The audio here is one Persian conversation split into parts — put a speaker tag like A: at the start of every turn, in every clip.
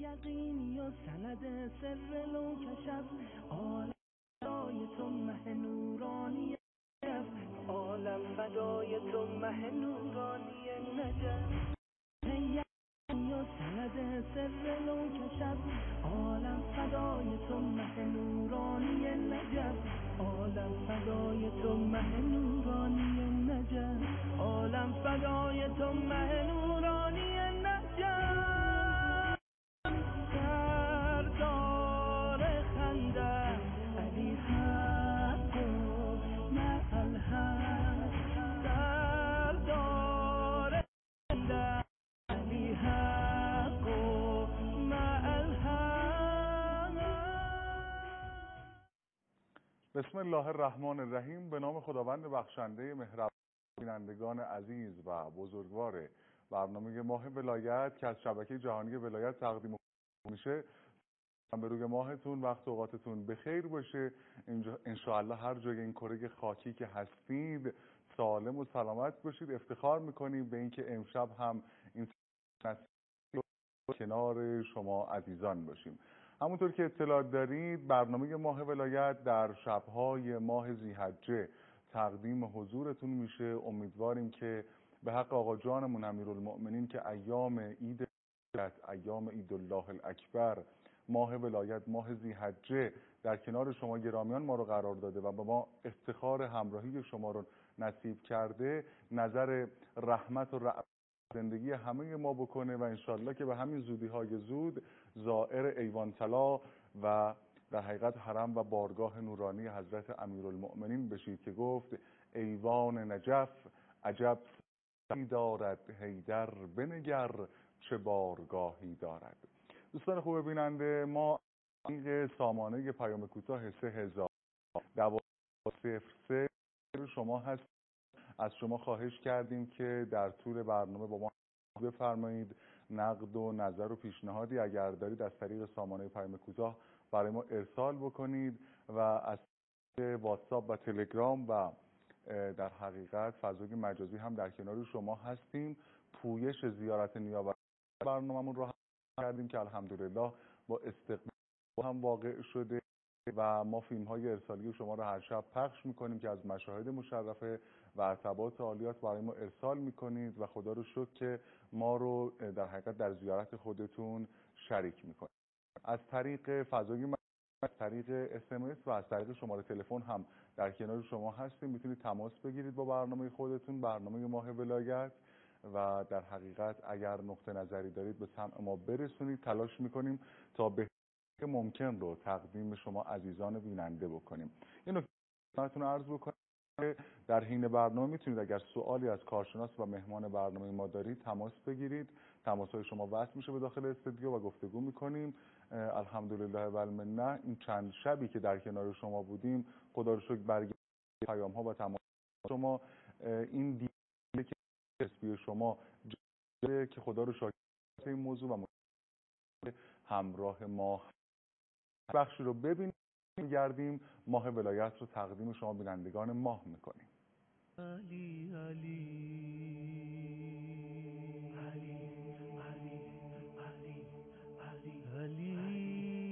A: یقینی و سند سر لو کشف عالم فدای تو مه نورانی نجف عالم فدای تو مه نورانی نجف یقینی و سند سر لو کشف عالم فدای تو مه نورانی نجف عالم فدای تو مه نورانی نجف عالم فدای تو مه نورانی نجف سردار خنده علی حق مع الحق سردار خنده علی حق مع الحق.
B: بسم الله الرحمن الرحیم. به نام خداوند بخشنده مهربان. بینندگان عزیز و بزرگوار برنامه ماه ولایت که از شبکه جهانی ولایت تقدیم میشه، به روی ماهتون وقت اوقاتتون بخیر باشه. انشاءالله هر جای این کره خاکی که هستید سالم و سلامت باشید. افتخار میکنیم به اینکه امشب هم این کنار شما عزیزان باشیم. همونطور که اطلاع دارید برنامه ماه ولایت در شبهای ماه ذی‌حجه تقدیم حضورتون میشه. امیدواریم که به حق آقا جانمون امیرالمؤمنین که ایام عید الله الاکبر، ماه ولایت، ماه ذی‌حجه در کنار شما گرامیان ما رو قرار داده و به ما افتخار همراهی شما رو نصیب کرده، نظر رحمت و زندگی همه ما بکنه و انشالله که به همین زودی‌های زود زائر ایوان طلا و در حقیقت حرم و بارگاه نورانی حضرت امیرالمؤمنین بشید که گفت ایوان نجف عجب دارد حیدر بنگر چه بارگاهی دارد. دوستان خوب بیننده، ما سامانه پیام کوتاه 3000-1203 شما هست. از شما خواهش کردیم که در طول برنامه با ما بفرمایید نقد و نظر و پیشنهادی اگر دارید از طریق سامانه پیام کوتاه برای ما ارسال بکنید و از طریق واتساپ و تلگرام و در حقیقت فضای مجازی هم در کنار شما هستیم. پویش زیارت نیاور برنامه‌مون رو هم کردیم که الحمدلله با استقبال هم واقع شده و ما فیلم‌های ارسالی شما رو هر شب پخش می‌کنیم که از مشاهد مشرفه و ارتباط عالیات برای ما ارسال می‌کنید و خدا رو شکر که ما رو در حقیقت در زیارت خودتون شریک می‌کنید. از طریق فضای از طریق SMS و از طریق شماره تلفن هم در کنار شما هستیم. میتونید تماس بگیرید با برنامه خودتون، برنامه ماه ولایت، و در حقیقت اگر نقطه نظری دارید به سمع ما برسونید. تلاش می‌کنیم تا به ممکن رو تقدیم شما عزیزان بیننده بکنیم. این نکته خدمتتون عرض بکنم در حین برنامه میتونید اگر سوالی از کارشناس و مهمان برنامه ما دارید تماس بگیرید. تماس‌های شما وصل میشه به داخل استودیو و گفتگو میکنیم. الحمدلله و المنه این چند شبی که در کنار شما بودیم خدا رو شکر برگشت پیام‌ها و تماس شما، این دیگه که اسپی شما که خدا رو شکر این موضوع و همراه ما بخشی رو ببینیم گردیم ماه ولایت رو تقدیم شما بینندگان ماه میکنیم.
A: علی علی علی علی علی علی علی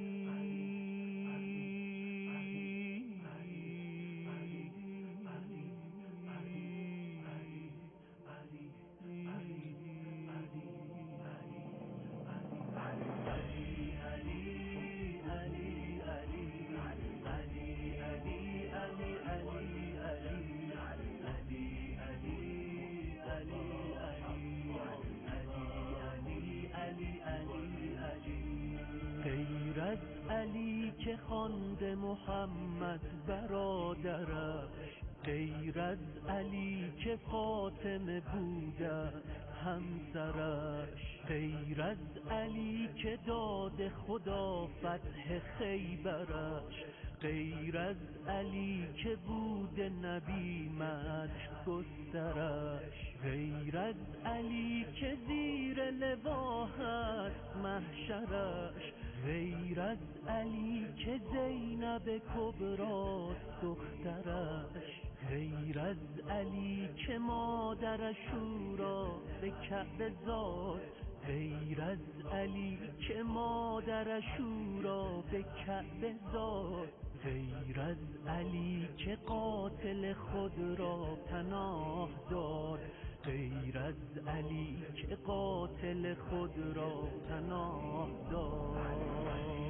A: غیر از علی که خوانده محمد برادرش، غیر از علی که فاطمه بوده همسرش، غیر از علی که داد خدا فتح خیبرش، غیر از علی که بود نبی مدح گسترش، غیر از علی که زیر لوا هست محشرش، غیر از علی که زینب کبراست دخترش، غیر از علی که مادرش او را به کعبه زاد، غیر از علی که مادرش او را به کعبه زاد، غیر از علی که قاتل خود را پناه داد، غیر از علی که قاتل خود را پناه داد.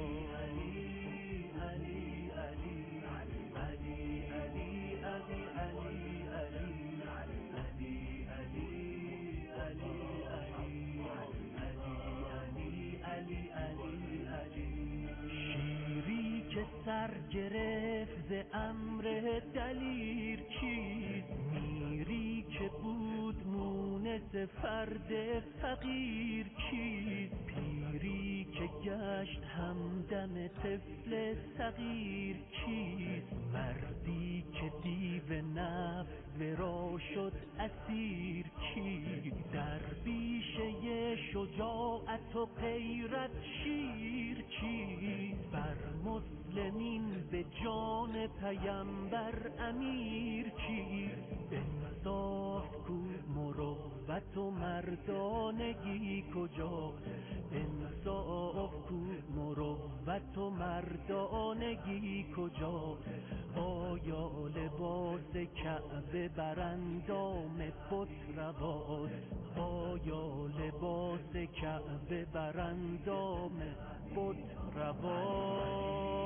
A: شیری که سر گرفت ز امر دلیر چیست، میری که بود مونس فرد فقیر چیست، پیری که گشت همدم طفل صغیر چیست، مردی که دیو نفس ورا شد اسیر چیست، درویشه شجاعت و غیرت شیر چیست، بر مسلمین به جان پیمبر امیر چیست، انصاف کو مروت و مردانگی کجاست، انصاف کو مروت و مردانگی کجاست، آیا لباس کعبه بر اندام بت رواست، آیا لباس کعبه بر اندام بت رواست.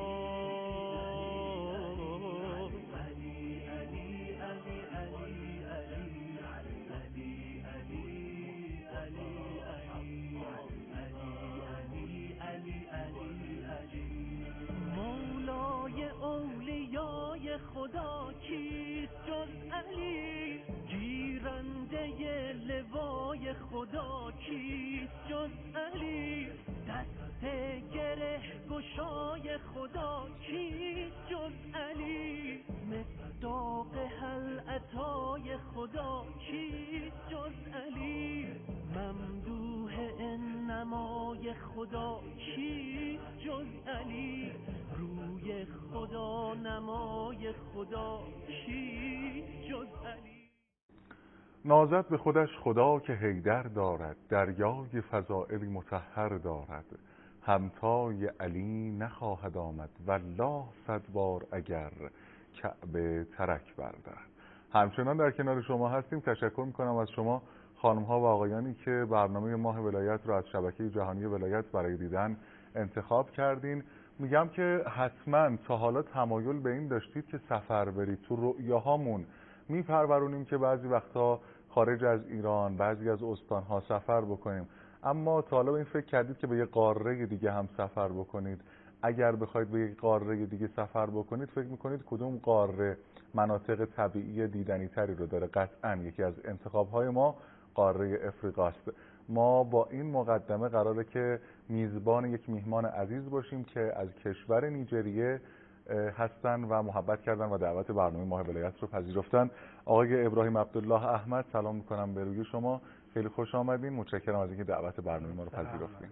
A: مولای اولیای خدا کیست جز علی، گیرنده لوای خدا کیست جز علی، دست گره گشای خدا کیست جز علی، مصداق هل عطای خدا کیست جز علی، ممدوح انمای خدا کیست جز علی، روی خدا نمای خدا کیست جز علی.
B: نازد به خودش خدا که حیدر دارد، دریای فضائلی مطهر دارد، همتای علی نخواهد آمد والله 100 بار اگر کعبه ترک بردارد. همچنان در کنار شما هستیم. تشکر میکنم از شما خانم ها و آقایانی که برنامه ماه ولایت رو از شبکه جهانی ولایت برای دیدن انتخاب کردین. میگم که حتما تا حالا تمایل به این داشتید که سفر برید، تو رؤیاهامون میپرورونیم که بعضی وقتا خارج از ایران بعضی از استانها سفر بکنیم، اما تا حالا به این فکر کردید که به یه قاره دیگه هم سفر بکنید؟ اگر بخواید به یه قاره دیگه سفر بکنید فکر میکنید کدوم قاره مناطق طبیعی دیدنی تری رو داره؟ قطعا یکی از انتخاب‌های ما قاره افریقاست. ما با این مقدمه قراره که میزبان یک میهمان عزیز باشیم که از کشور نیجریه هستن و محبت کردن و دعوت برنامه ماه ولایت رو پذیرفتن. آقای ابراهیم عبدالله احمد، سلام میکنم به روی شما، خیلی خوش آمدین، متشکرم از اینکه دعوت برنامه ما رو پذیرفتین.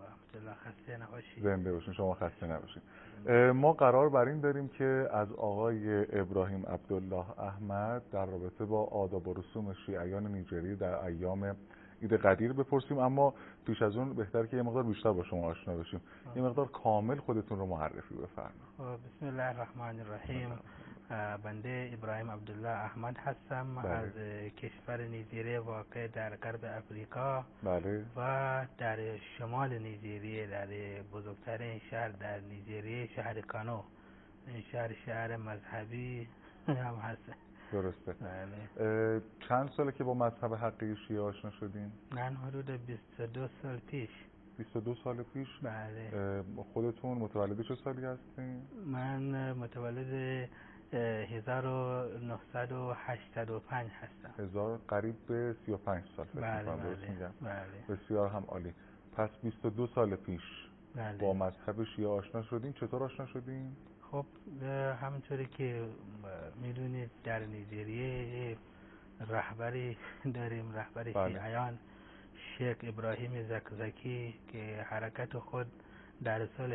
B: زنده باشین. شما خسته نباشین. ما قرار بر این داریم که از آقای ابراهیم عبدالله احمد در رابطه با آداب و رسوم شیعیان نیجریه در ایام عید قدیر بپرسیم، اما پیش از اون بهتر که یه مقدار بیشتر با شما آشنا بشیم. یه مقدار کامل خودتون رو معرفی بفرمایید.
C: بسم الله الرحمن الرحیم. بنده ابراهیم عبدالله احمد هستم. بله. از کشور نیجریه واقع در غرب افریقا.
B: بله.
C: و در شمال نیجریه در بزرگترین شهر در نیجریه شهر کانو. این شهر مذهبی هم هست.
B: درسته.
C: بله.
B: چند ساله که با مذهب حقیقی شیعه آشنا شدین؟
C: من حدود 22 سال پیش.
B: 22 سال پیش؟
C: بله.
B: خودتون متولد چه سالی هستین؟
C: من متولد 1985 هستم.
B: قریب به 35 سال فکر می‌کنم. درست میگم؟
C: بله.
B: بسیار هم عالی. پس 22 سال پیش
C: بله.
B: با مذهب شیعه آشنا شدین. چطور آشنا شدین؟
C: خب همونطوری که میدونید در نیجریه رهبری داریم، رهبر شیعیان شیخ ابراهیم زکزاکی که حرکت خود در سال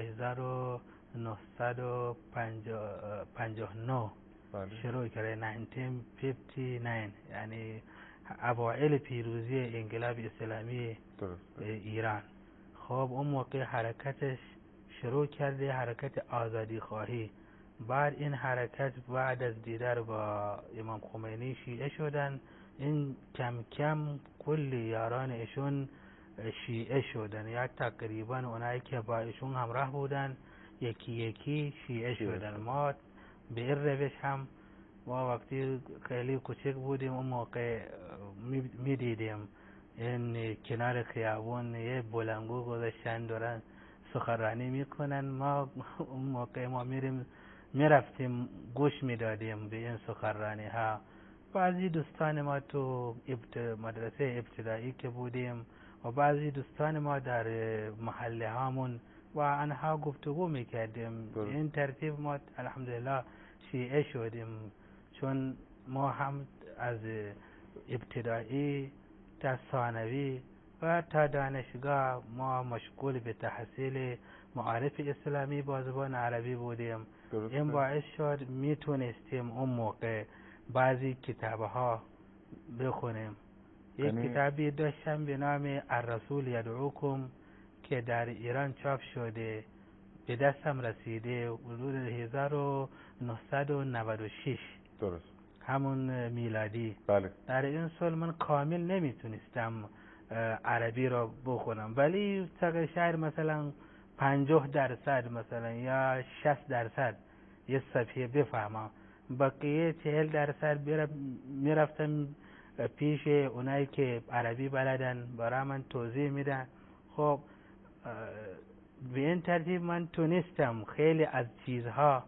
C: 1959 شروع کرده، 1959، یعنی اوائل پیروزی انقلاب اسلامی ایران. خب اون موقع حرکتش شروع کرده، حرکت آزادی خواهی. بعد این حرکت بعد از دیدار با امام خمینی شیعه شدن، این کم کم کل یاران ایشون شیعه شدن، یا تقریبا اونایی که با ایشون همراه بودن یکی یکی شیعه شدن. ما به این روش هم ما وقتی خیلی کوچک بودیم اون موقع می دیدیم این کنار خیابون یه بلنگو گذاشتن دارن سخنرانی میکنن، ما اون موقع ما میرفتیم گوش میدادیم به این سخنرانی ها. بعضی دوستان ما تو مدرسه ابتدایی که بودیم و بعضی دوستان ما در محله هامون و آنها گفتگو میکردیم. این ترتیب ما الحمدلله شیعه شدیم، چون ما هم از ابتدایی تا ثانوی و تا دانشگاه ما مشغول به تحصیل معارف اسلامی با زبان عربی بودیم. این باعث شد میتونستیم اون موقع بعضی کتابها بخونیم. یک کتابی داشتم به نام الرسول یدعوکم که در ایران چاپ شده، به دستم رسیده حدود 1996
B: درست
C: همون میلادی.
B: بله.
C: در این سال من کامل نمیتونستم عربی را بخونم، ولی تقریبا شاید مثلا 50% مثلا یا 60% یه صفحه بفهمم، بقیه 40% میرفتم پیش اونایی که عربی بلدن برای من توضیح میدن. خب به این ترتیب من تونستم خیلی از چیزها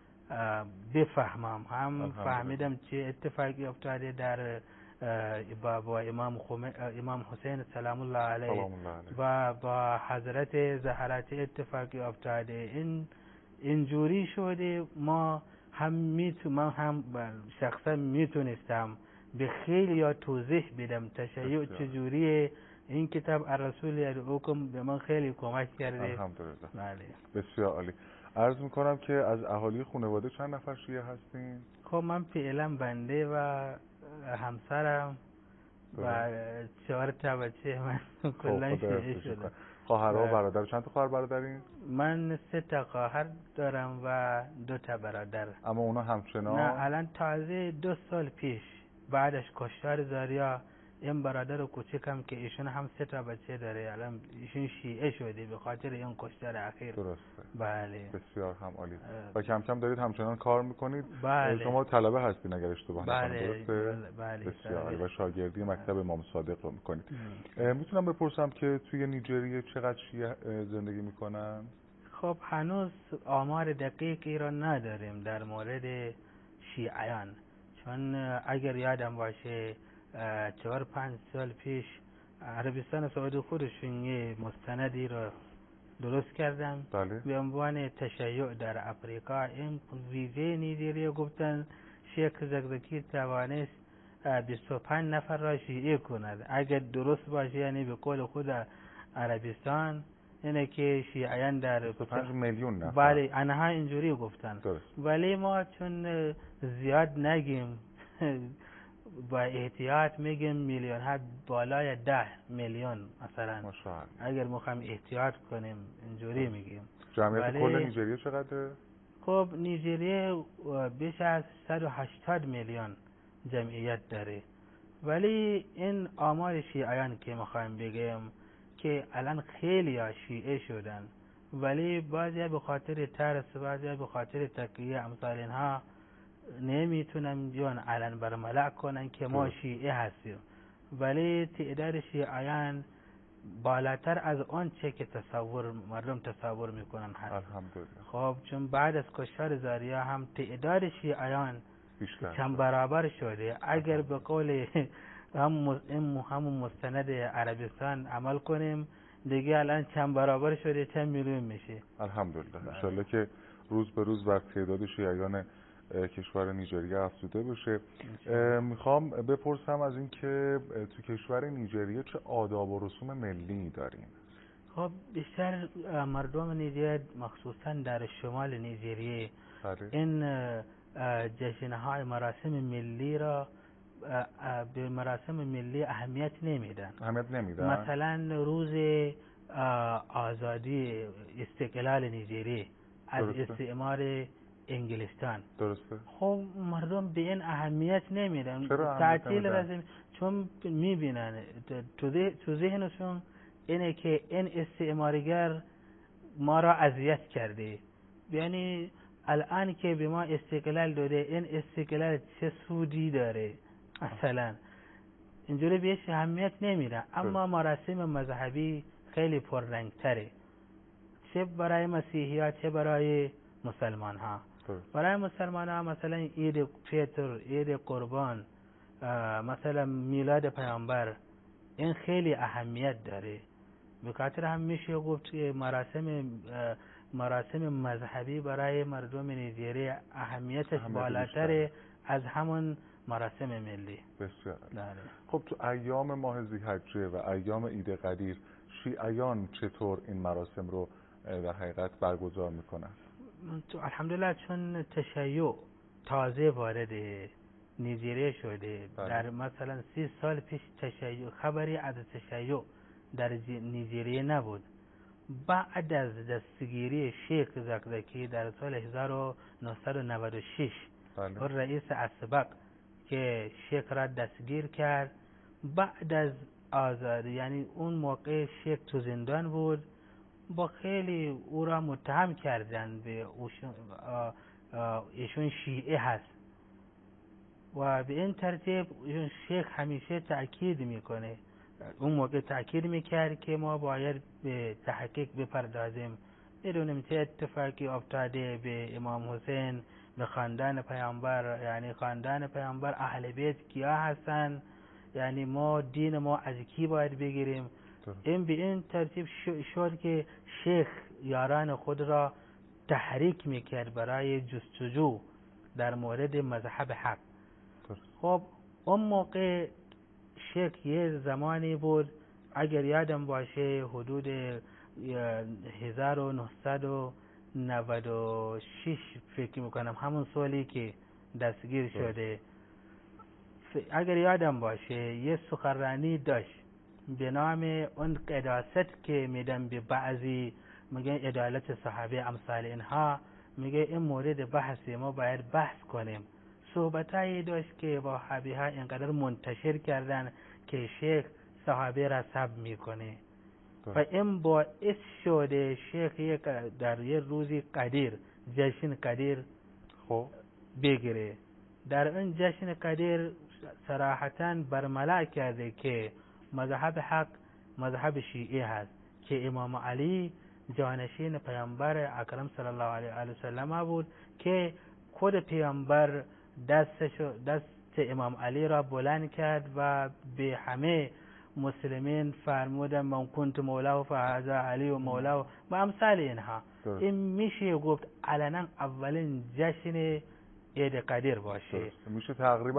C: بفهمم. هم فهمیدم چه اتفاقی افتاده در با امام حسین سلام الله علیه و با حضرت زهرا چه اتفاقی افتاده. اینجوری شده ما من هم شخصا میتونستم به خیلی یا توضیح بدم تشیع چجوریه. این کتاب الرسول یدعوکم به من خیلی کمک کرده.
B: الحمدلله.
C: بله.
B: بسیار عالی. عرض میکنم که از اهالی خانواده چند نفر شیعه هستین؟
C: خب من فعلا بنده و همسرم و 4 تا بچه من کلا شیعه شدن.
B: خواهرها و برادر چند تا خواهر برادرین؟
C: من 3 تا خواهر دارم و 2 تا برادر.
B: اما اونا همچنان؟
C: نه، الان تازه 2 سال پیش بعدش کشتار زاریا این برادر کوچکم که ایشون هم 3 تا بچه داره، الان ایشون شیعه شده به خاطر این کشتار اخیر.
B: درسته.
C: بله.
B: بسیار هم عالی. و کم کم دارید همچنان کار میکنید.
C: بله.
B: شما طلبه هستین اگر اشتباه نکنم، درسته؟
C: بله.
B: بسیار عالی. و شاگردی مکتب امام صادق رو میکنید. میتونم بپرسم که توی نیجریه چقدر شیعه زندگی میکنن؟
C: خب هنوز آمار دقیقی را نداریم در مورد شیعیان، چون اگر یادم باشه 4-5 سال پیش عربستان سعودی خودشون یه مستندی را درست کردن به عنوان تشیع در افریقا. این ویژه نیجریه گفتن شیخ زکزاکی توانست 25 نفر را شیعه کند. اگر درست باشه یعنی به قول خود عربستان اینه که شیعیان در
B: 25 میلیون نفر.
C: بله آنها اینجوری گفتن. ولی ما چون زیاد نگیم با احتیاط میگیم میلیون ها بالای 10 میلیون مثلا. اگر میخوایم احتیاط کنیم اینجوری میگیم.
B: جمعیت کل نیجریه چقدره؟
C: خب نیجریه بیش از 180 میلیون جمعیت داره، ولی این آمار شیعیان که میخوایم بگیم که الان خیلی شیعه شدن، ولی بعضی به خاطر ترس، بعضی به خاطر تقیه امثال اینها نمیتونن بیان الان برملا کنن که ما شیعه هستیم، ولی تعداد شیعیان بالاتر از آن چه که مردم تصور میکنن هست.
B: الحمدلله.
C: خب چون بعد از کشتار زاریا هم تعداد شیعیان چند برابر شده. اگر به قول همون مستند عربستان عمل کنیم دیگه الان چند برابر شده، چند میلیون میشه.
B: الحمدلله. انشالله که روز به روز بر تعداد شیعیان کشور نیجریه افزوده بشه. میخوام بپرسم از این که تو کشور نیجریه چه آداب و رسوم ملی داریم؟
C: خب بیشتر مردم نیجریه مخصوصا در شمال نیجریه این جشن‌های مراسم ملی را به مراسم ملی اهمیت نمیدن.
B: مثلا
C: روز آزادی استقلال نیجریه از استعمار انگلستان.
B: درسته.
C: خب مردم به این اهمیت نمیدن، تعطیل رسمی، چون میبینن تو ذهنشون اینه که این استعمارگر ما را اذیت کرده، یعنی الان که به ما استقلال داده این استقلال چه سودی داره، مثلا اینجوری بهش اهمیت نمیدن. اما مراسم مذهبی خیلی پررنگتره، چه برای مسیحی ها چه برای مسلمان ها. برای مسلمان ها مثلا عید فطر، عید قربان، مثلا میلاد پیامبر، این خیلی اهمیت داره. به خاطر هم میشه گفت که مراسم مذهبی برای مردم نیجریه اهمیتش بالاتره از همون مراسم ملی.
B: بسیار. خب تو ایام ماه ذی‌حجه و ایام عید قدیر شیعیان چطور این مراسم رو در حقیقت برگزار میکنن؟
C: تو الحمدلله چون تشیع تازه وارد نیجریه شده، در مثلا 30 سال پیش تشیع، خبری از تشیع در نیجریه نبود. بعد از دستگیری شیخ زکزاکی در سال 1996 اون رئیس اسبق که شیخ را دستگیر کرد، بعد از آزادی، یعنی اون موقع شیخ تو زندان بود، با خیلی او را متهم کردن به ایشون شیعه هست و به این ترتیب شیخ همیشه تأکید میکنه، اون موقع تأکید میکرد که ما باید به تحقیق بپردازیم، بدونیم چه اتفاقی افتاده به امام حسین، به خاندان پیامبر، یعنی خاندان پیامبر اهل بیت کیا هستن، یعنی ما دین ما از کی باید بگیریم. این به این ترتیب شد که شیخ یاران خود را تحریک میکرد برای جستجو در مورد مذهب حق. خب اون موقع شیخ یه زمانی بود، اگر یادم باشه حدود 1996 فکر میکنم، همون سالی که دستگیر شده، اگر یادم باشه یه سخنرانی داشت به نام اون قداست که میدن به بعضی، میگن عدالت صحابه امثال اینها، میگه این مورد بحث ما باید بحث کنیم. صحبتایی داشت که وهابی ها اینقدر منتشر کردن که شیخ صحابه را سب میکنه و این باعث شده شیخ در یه روزی قدیر، جشن قدیر بگیره. در این جشن قدیر صراحتاً برملا کرده که مذهب حق مذهب شیعه هست، که امام علی جانشین پیامبر اکرم صلی الله علیه و سلم بود، که خود پیامبر دست امام علی را بلند کرد و به همه مسلمین فرمودن من کنت مولاه فهذا علی و مولاه و امثال اینها. این میشه گفت علنا اولین جشن عید قدیر باشه.
B: میشه تقریبا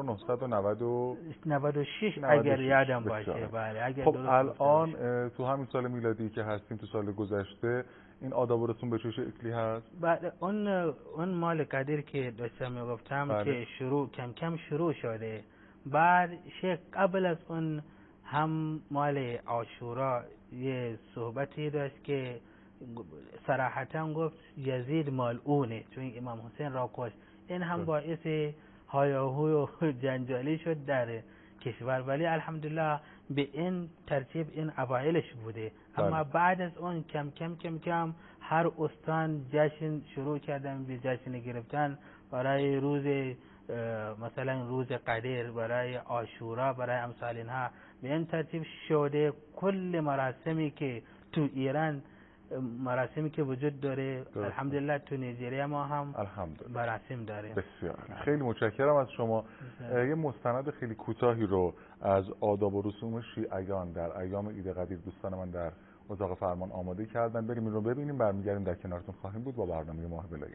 B: 1996
C: اگر یادم باشه. بله.
B: خب الان تو همین سال میلادی که هستیم، تو سال گذشته، این آداب و رسوم به چه شکلی هست؟
C: بعد اون مال قدیر که داشتم میگفتم که کم کم شروع شده. بعد شیخ قبل از اون هم مال عاشورا یه صحبتی داشت که صراحتا گفت یزید ملعونه چون امام حسین را کشت. این هم باعث هایاهوی و جنجالی شد در کشور، ولی الحمدلله به این ترتیب این اوایلش بوده. اما بعد از اون کم کم هر استان جشن شروع کردن به جشن گرفتن برای روز مثلا روز قدیر، برای عاشورا، برای امثال اینها. به این ترتیب شده کل مراسمی که تو ایران مراسمی که وجود داره الحمدلله تو نیجریه ما هم مراسم داریم.
B: بسیار خیلی متشکرم از شما. یه مستند خیلی کوتاهی رو از آداب و رسوم شیعیان در ایام عید قدیر دوستان من در اتاق فرمان آماده کردن، بریم این رو ببینیم، برمیگردیم در کنارتون خواهیم بود با برنامه ماه ولایت.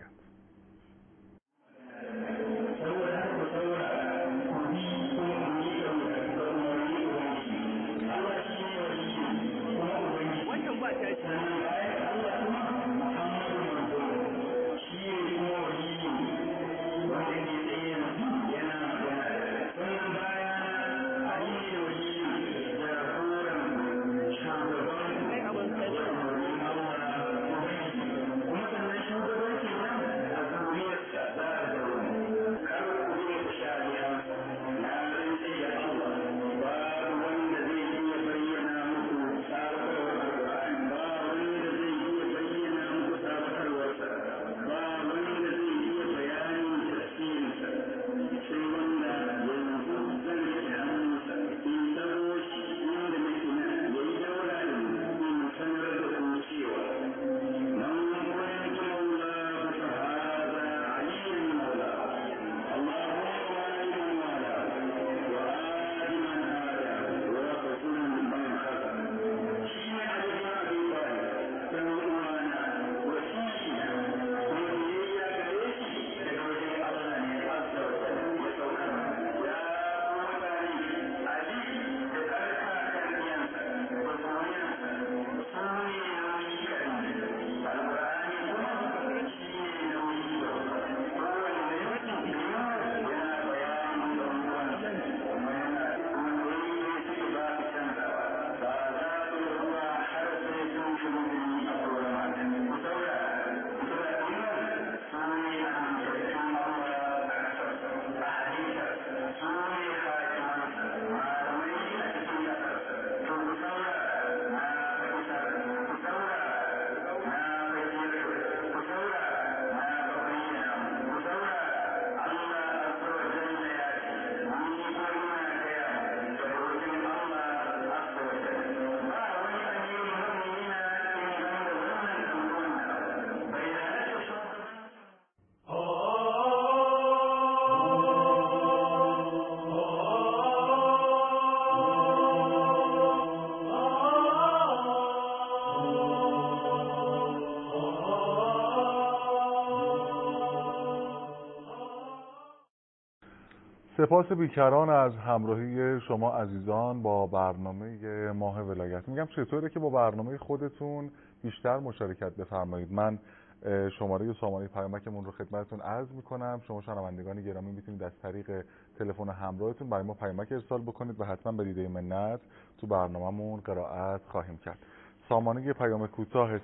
B: سپاس بیکران از همراهی شما عزیزان با برنامه ماه ولایت. میگم چطوره که با برنامه خودتون بیشتر مشارکت بفرمایید. من شماره سامانه پیامکمون رو خدمتتون عرض میکنم. شما شنوندگان گرامی میتونید از طریق تلفن همراهتون برای ما پیامک ارسال بکنید و حتما به دیده منت تو برنامه‌مون قرائت خواهیم کرد. سامانه پیام کوتاه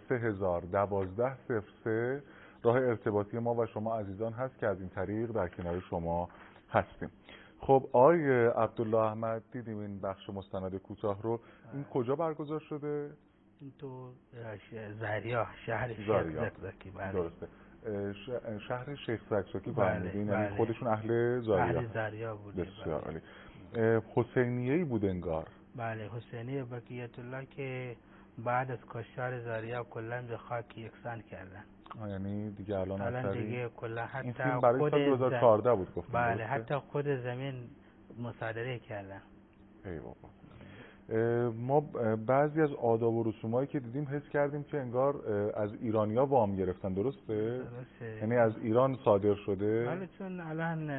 B: 301203 راه ارتباطی ما و شما عزیزان هست که از این طریق در کنار شما هستیم. خب آقای عبدالله احمد، دیدیم این بخش مستند کوتاه رو. این کجا برگزار شده؟
C: این تو زاریا، شهر شیخ زکزاکی. بله
B: درسته. شهر شیخ زکزاکی
C: بله
B: فرمودین،
C: بله.
B: یعنی خودشون اهل زاریا؟
C: اهل زاریا بوده.
B: بسیار
C: بله.
B: عالی. حسینیه‌ای بود انگار.
C: بله، حسینیه بقیت الله که بعد از کشتار زاریا کلا به خاک یکسان کردن.
B: یعنی دیگه الان
C: دیگه کلا حتی
B: این فیلم برای سال 2014 بود گفتم.
C: بله
B: درسته؟
C: حتی خود زمین مصادره کردن.
B: ای بابا. ما بعضی از آداب و رسومایی که دیدیم حس کردیم که انگار از ایرانیا وام گرفتن. درسته؟ یعنی از ایران صادر شده.
C: بله، چون الان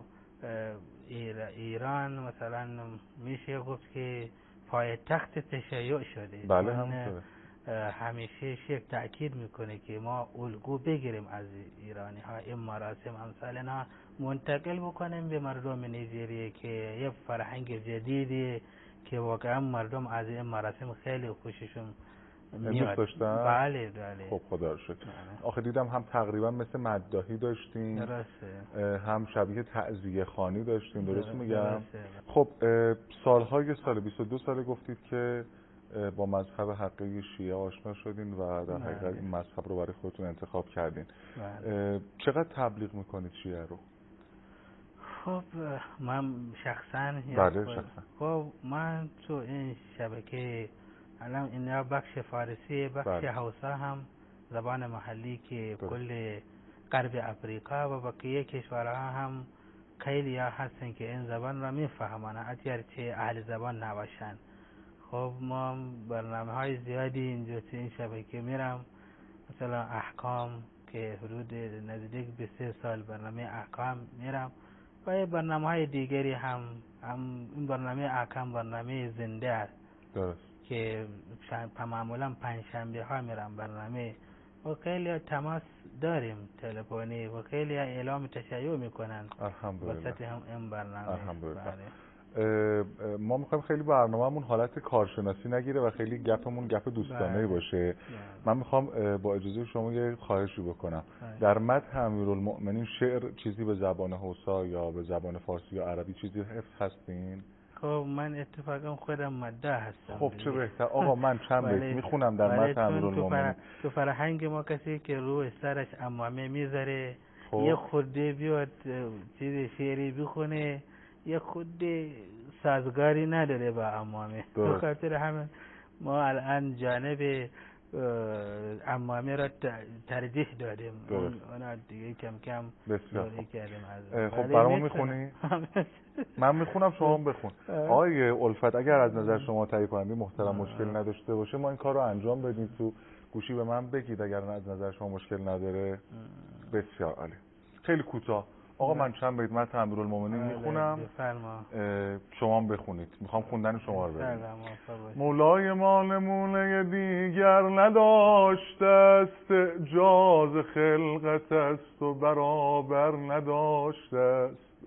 C: ایران مثلا میشه گفت که پایتخت تشیع شده.
B: بله همینطوره.
C: همیشه شیخ تأکید میکنه که ما الگو بگیریم از ایرانی ها، این مراسم امثال اینا منتقل بکنیم به مردم نیجریه که یه فرهنگ جدیدی که واقعا مردم از این مراسم خیلی خوششون میاد.
B: داشتن؟
C: بله بله.
B: خب خدا رو شکر. آخه دیدم هم تقریبا مثل مداحی داشتین،
C: درسته،
B: هم شبیه تعزیه خوانی داشتین. درست میگم؟
C: درسته.
B: خب سال 22 سال گفتید که با مذهب حقیقی شیعه آشنا شدین و در حقیقت این مذهب رو برای خودتون انتخاب کردین. چقدر تبلیغ میکنید شیعه رو؟
C: خب من شخصا
B: بله شخصا.
C: خب من تو این شبکه الان اینا بخش فارسی، بخش هوسا هم زبان محلی که کل غرب افریقا و بقیه کشورها هم خیلی ها هستن که این زبان را میفهمن اگرچه اهل زبان نباشن. خب ما برنامه های زیادی اینجا تو این شبکه میرم، مثلا احکام که حدود نزدیک به 3 سال برنامه احکام میرم و برنامه های دیگری هم این برنامه احکام برنامه زنده است.
B: درست.
C: که معمولا 5 شنبه ها میرم برنامه و خیلی تماس داریم تلفنی و خیلی اعلام تشیع میکنن وسط هم این برنامه.
B: ما میخوایم خیلی برنامه‌مون حالت کارشناسی نگیره و خیلی گپمون گپ دوستانه باشه. من میخوام با اجازه شما یه خواهشی بکنم. در مدح امیرالمؤمنین شعر چیزی به زبان هوسا یا به زبان فارسی یا عربی چیزی حفظ هستین؟
C: خب من اتفاقا خودم مداح هستم.
B: خب چه بهتر. آقا من چند بیت میخونم در مدح امیرالمؤمنین.
C: تو فرهنگ ما کسی که روی سرش عمامه میذاره یه خورده بیاد چیز شعری بخونه یه خود سازگاری نداره با عمامه. به خاطر همین ما الان جانب عمامه را ترجیح دادیم. اونا دیگه کم کم دوری کردیم از.
B: خب برامون میخونی؟ من میخونم شما هم بخون. آقای الفت اگر از نظر شما تهیه کننده محترم مشکل نداشته باشه ما این کار رو انجام بدیم، تو گوشی به من بگید اگر از نظر شما مشکل نداره. بسیار عالی. خیلی کوتاه. آقا من چند بیت مدح امیرالمؤمنین میخونم، شما هم بخونید. میخوام خوندن شما رو ببینم. مولای ما نمونه دیگر نداشته است، اعجاز خلقت است و برابر نداشته است.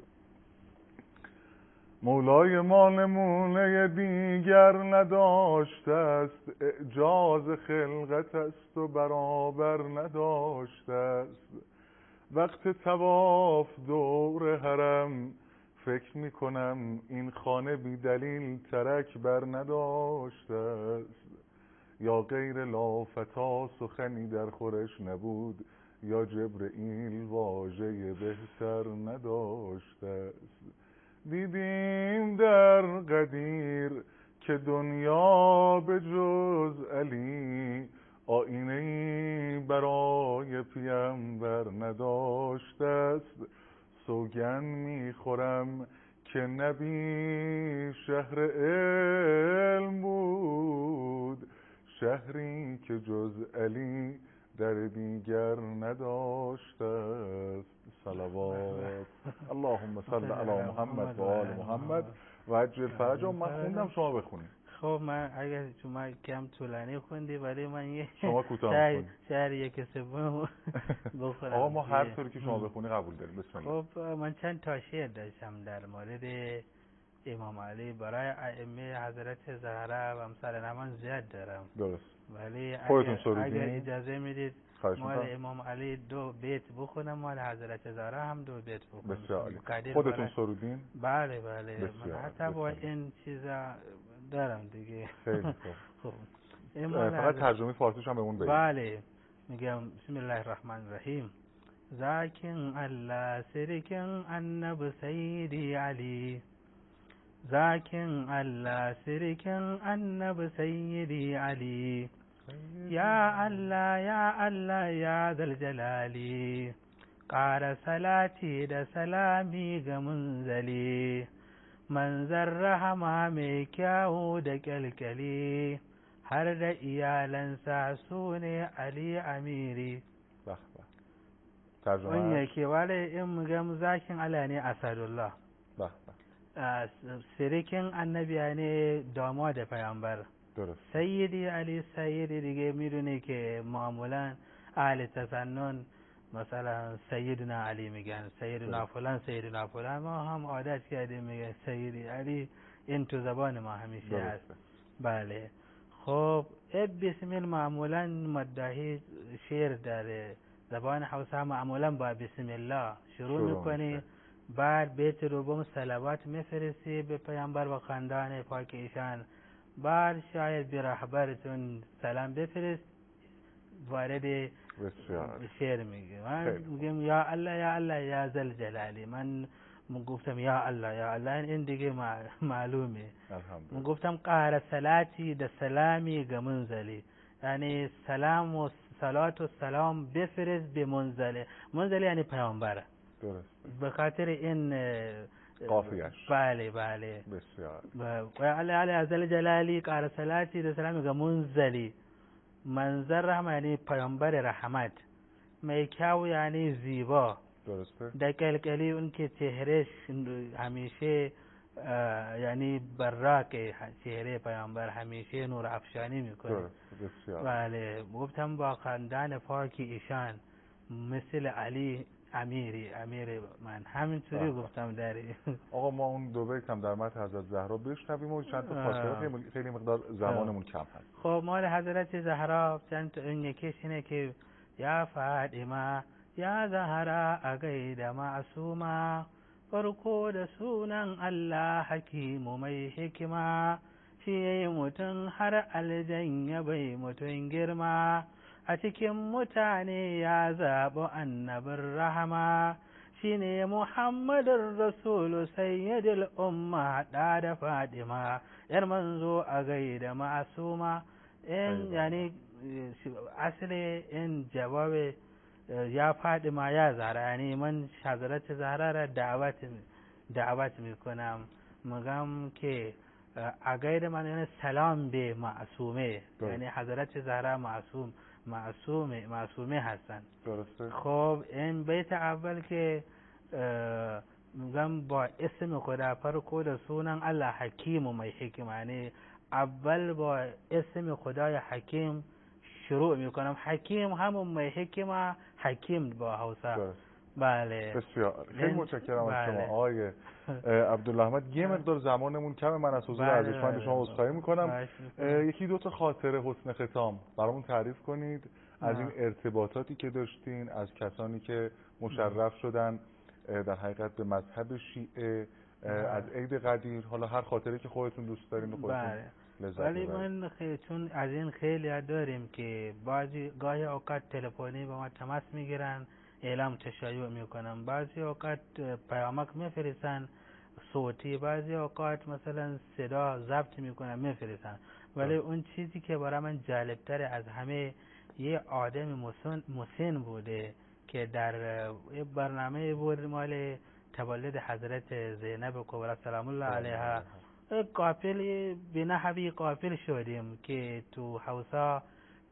B: مولای ما نمونه دیگر نداشته است، اعجاز خلقت است و برابر نداشته است. وقت طواف دور حرم فکر میکنم این خانه بی دلیل ترک بر نداشته است. یا غیر لافتا سخنی در خورش نبود، یا جبرئیل واژه بهتر نداشته است. دیدیم در قدیر که دنیا به جز علی، آینه‌ای برای پیامبر نداشته است. سوگن میخورم که نبی شهر علم بود، شهری که جز علی در دیگر نداشته است صلوات. اللهم صل علی محمد و آل محمد و عجل فرجهم. من خوندم، شما بخونید.
C: خب من اگر شما کم طولانی خوندی ولی من یه
B: شما کوتاه
C: شعر یک سوم بخونم.
B: آقا ما هر طوری که شما بخونی قبول داریم. بسم الله.
C: خب من چند تا شعر داشتم در مورد امام علی برای ائمه حضرت زهرا و امثال نمان زیاد دارم.
B: درست.
C: ولی
B: اگر
C: اجازه میدید مال امام علی 2 بیت بخونم، مال حضرت زهرا هم 2 بیت بخونم.
B: بسیار عالی. خودتون سرودین؟
C: بله من حتی با این چیزا دارم دیگه.
B: خیلی خوب. فقط ترجمه فارسیش هم بهمون بگید.
C: بله میگم بسم الله الرحمن الرحیم. ذاکن الله سرکن النبی سیدی علی، ذاکن الله سرکن النبی سیدی علی، یا الله یا الله یا ذل جلالی، قار صلاتی da salami ga munzali, manzar rahama mai kyawu da kyalkyali, har da iyalansa su ne Ali Amiri. Wani yake wale in mugam zakin Allah ne Asadullah. Sirikin annabiya ne damuwa da fayambar. Sayyidi Ali Sayyidi dige miru ne ke mu'amulan ahli tasannun. مثلا سیدنا علی میگن، سیدنا فلان ما هم عادت کردیم میگن سیدی علی، این تو زبان ما همیشه هست. بله خب بسم الله معمولا مدعی شعر داره زبان حوزه معمولا با بسم الله شروع میکنی، بعد بیت روم صلوات میفرستی به پیامبر و خاندان پاک ایشان، بعد شاید به رهبرتون سلام بفرست، وارد شعر میگم یا الله یا ذل جلالی. من گفتم یا الله این دیگه معلومه. من گفتم قهر صلاتی ده سلامی گه منزلی، یعنی سلام و صلات و سلام بفرست به منزله یعنی پیامبر.
B: درست.
C: به خاطر این
B: قافیه‌اش.
C: بله
B: بسیار.
C: یا الله ذل جلالی قهر صلاتی ده سلامی گه منزلی، منظر رحمت یعنی پیامبر رحمت، میکاو یعنی زیبا.
B: درسته.
C: دکلکلی اون که چهرهش همیشه یعنی براق، چهره پیامبر همیشه نور افشانی میکنه.
B: درست. بسیار.
C: بله گفتم با خاندان پاک ایشان مثل علی امیر من همینطوری گفتم داری.
B: آقا ما اون 2 بیت هم در متن حضرت زهرا بشنویم و چند تا خاطره، خیلی مقدار زمانمون کم هست.
C: خب مال حضرت زهرا چند تا این یکیش اینه که یا فاطمه یا زهرا اگید معصومه، farko da sunan Allah hakimu mai hikima, shi ya yi mutum har aljan ya bai mutum girma, a cikin mutane ya zaɓi annabin rahama, shi ne Muhammadun Rasulu sayyidul umma ɗa da Fadima, ‘yar manzo a gaida ma'asuma. In yani asali in jawabe ya Fadima ya Zahra, yani man Hazrat Zahra ra da'awat میکنم، میگم که a gaida من یعنی سلام به معصومه، یعنی حضرت زهرا معصومه هستن.
B: درسته.
C: خب این بیت اول که میگم با اسم خدا فرقو da sunan Allah حکیم و mai hikima، یعنی اول با اسم خدای حکیم شروع میکنم. حکیم همون mai hikima، حکیم با حوصا. بله
B: بسیار. خیلی متشکرم از شما آقای عبدالله احمد. یه مقدار زمانمون کمه، من از حضور ارزشمند شما عذرخواهی میکنم. یکی دو تا خاطره حسن ختام برامون تعریف کنید از این ارتباطاتی که داشتین از کسانی که مشرف شدن در حقیقت به مذهب شیعه از عید قدیر، حالا هر خاطره که خودتون دوست دارین به خودتون لذت
C: ببرید. ولی من چون از این خیلی داریم که گاهی اوقات تلفنی با ما تماس میگیرن، اعلام تشیع میکنن، بعضی اوقات پیامک میفرستن صوتی، بعضی اوقات مثلا صدا ضبط میکنن میفرستن. ولی اون چیزی که برای من جالبتر از همه یه آدم مسن بوده که در برنامه بود مال تولد حضرت زینب کبری سلام الله علیها، قافل به نحوی قافل شدیم که تو حوزه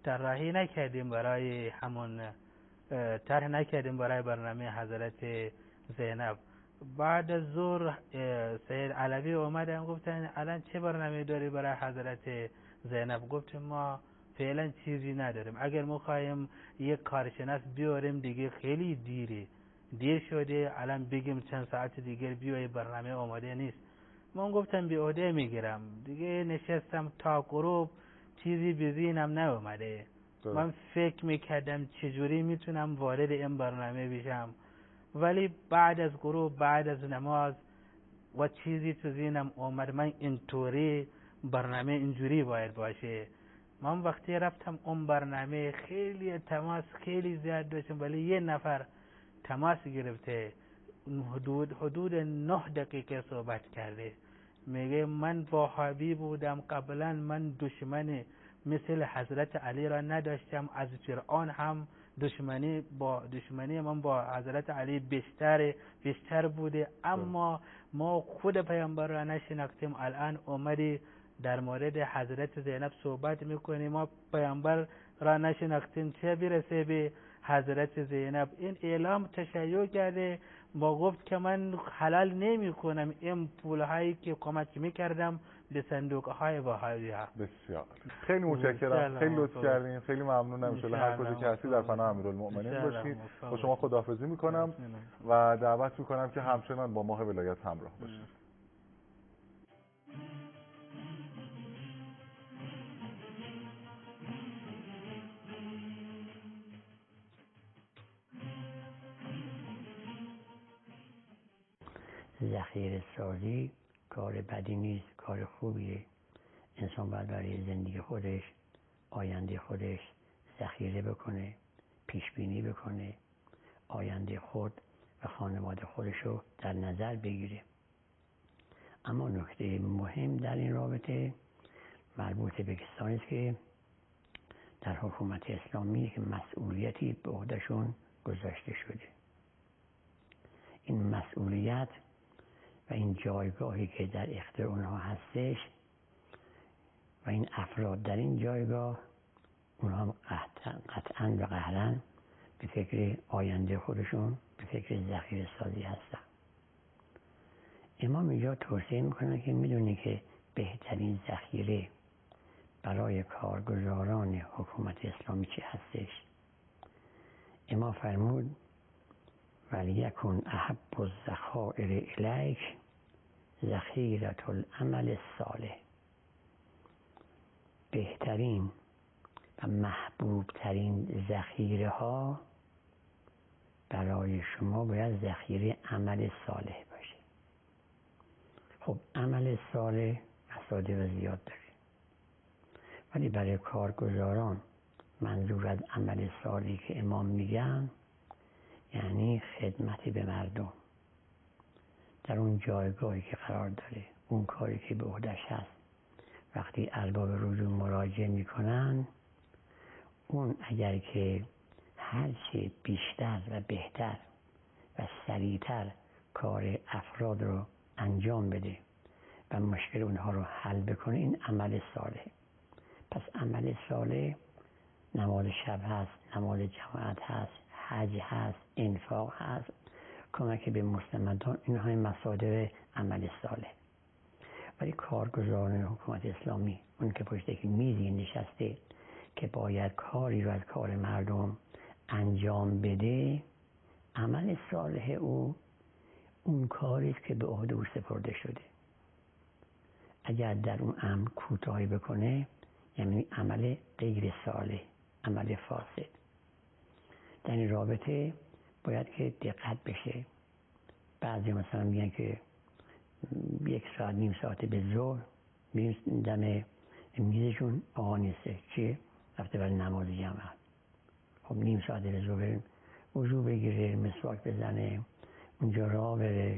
C: طراحی نکردیم برای همون طرح نکردیم برای برنامه حضرت زینب. بعد از ظهر سید علوی اومدن گفتن الان چه برنامه داری برای حضرت زینب؟ گفتیم ما فعلا چیزی نداریم، اگر می‌خوایم یک کارشناس بیاریم دیگه خیلی دیر شده، الان بگیم چند ساعت دیگر بیای برنامه آماده نیست. من گفتم به عهده میگیرم دیگه. نشستم تا غروب چیزی به ذهنم نیومده. من فکر میکردم چجوری میتونم وارد این برنامه بشم، ولی بعد از غروب بعد از نماز و چیزی تو ذهنم اومد من اینطوری برنامه اینجوری باید باشه. من وقتی رفتم اون برنامه خیلی تماس خیلی زیاد داشتم، ولی یه نفر تماس گرفته حدود 9 دقیقه صحبت کرده. میگه من وهابی بودم قبلا، من دشمن مثل حضرت علی را نداشتم، از فرعون هم دشمنی من با حضرت علی بیشتر بوده، اما ما خود پیامبر را نشناختیم. الان اومدی در مورد حضرت زینب صحبت میکنیم، ما پیامبر را نشناختیم، چه برسه به حضرت زینب؟ این اعلام تشیع کرده با گفت که من حلال نمی کنم این پولهایی که کمک میکردم به صندوق های وهابی ها.
B: بسیار خیلی متشکرم، خیلی لطف کردین، خیلی ممنونم. ان شاءالله هر کجا که هستی در پناه امیرالمؤمنین باشید. با شما خداحافظی میکنم و دعوت میکنم که همچنان با ماه ولایت همراه باشید.
D: ذخیره سازی کار بدی نیست، کار خوبیه. انسان باید برای زندگی خودش، آینده خودش ذخیره بکنه، پیش بینی بکنه، آینده خود و خانواده خودش رو در نظر بگیره. اما نکته مهم در این رابطه مربوط به کسانی است که در حکومت اسلامی که مسئولیتی به عهدهشون گذاشته شده. این مسئولیت و این جایگاهی که در اختیار اونها هستش و این افراد در این جایگاه، اونها قطعاً و قهراً به فکر آینده خودشون، به فکر ذخیره سازی هستن. امام اینجا توصیه میکنه که میدونی که بهترین ذخیره برای کارگزاران حکومت اسلامی چی هستش؟ امام فرمود ولیکن احب الذخائر الیک ذخیرة العمل الصالح. بهترین و محبوب ترین ذخیره ها برای شما باید ذخیره عمل صالح باشه. خب عمل صالح مصادیق زیاد داره، ولی برای کارگزاران منظور از عمل صالحی که امام میگن یعنی خدمتی به مردم در اون جایگاهی که قرار داره، اون کاری که به عهده‌اش هست. وقتی ارباب رجوع مراجعه میکنن، اون اگر که هرچه بیشتر و بهتر و سریعتر کار افراد رو انجام بده و مشکل اونها رو حل بکنه، این عمل صالح. پس عمل صالح نماز شب هست، نماز جماعت هست، حج هست، انفاق هست، کمک به مستمدان، این های مصادر عمل صالح. ولی کارگزاران حکومت اسلامی، اون که پشت یک میزی نشسته که باید کاری رو از کار مردم انجام بده، عمل صالح او اون کاری است که به عهده او سپرده شده. اگر در اون امر کوتاهی بکنه یعنی عمل غیر صالح، عمل فاسد. در این رابطه باید که دقت بشه. بعضی مثلا میگن که 1 ساعت نیم ساعت به ظهر میریم دم میزشون، آقا نیسته چیه؟ رفته برای نماز جماعت. خب نیم ساعت به ظهر بریم وضو بگیره، مسواک بزنه، اونجا راه بره،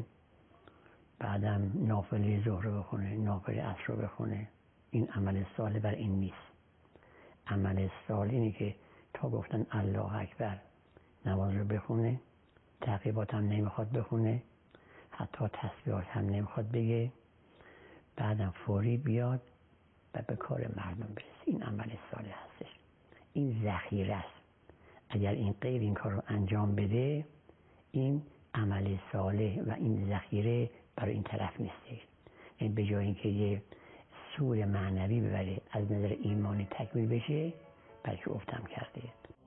D: بعدم نافله ظهر رو بخونه، نافله عصر رو بخونه. این عمل صالح بر این نیست. عمل صالح اینه که تا گفتن الله اکبر نماز رو بخونه، تعقیبات هم نمیخواد بخونه، حتی تسبیحات هم نمیخواد بگه، بعدم فوری بیاد و به کار مردم برسه. این عمل صالح هستش. این ذخیره است. اگر این غیر این کار رو انجام بده، این عمل صالح و این ذخیره برای این طرف نیسته. یعنی به جای اینکه یه سود معنوی ببره، از نظر ایمانی تکمیل بشه، بلکه افتم کرده.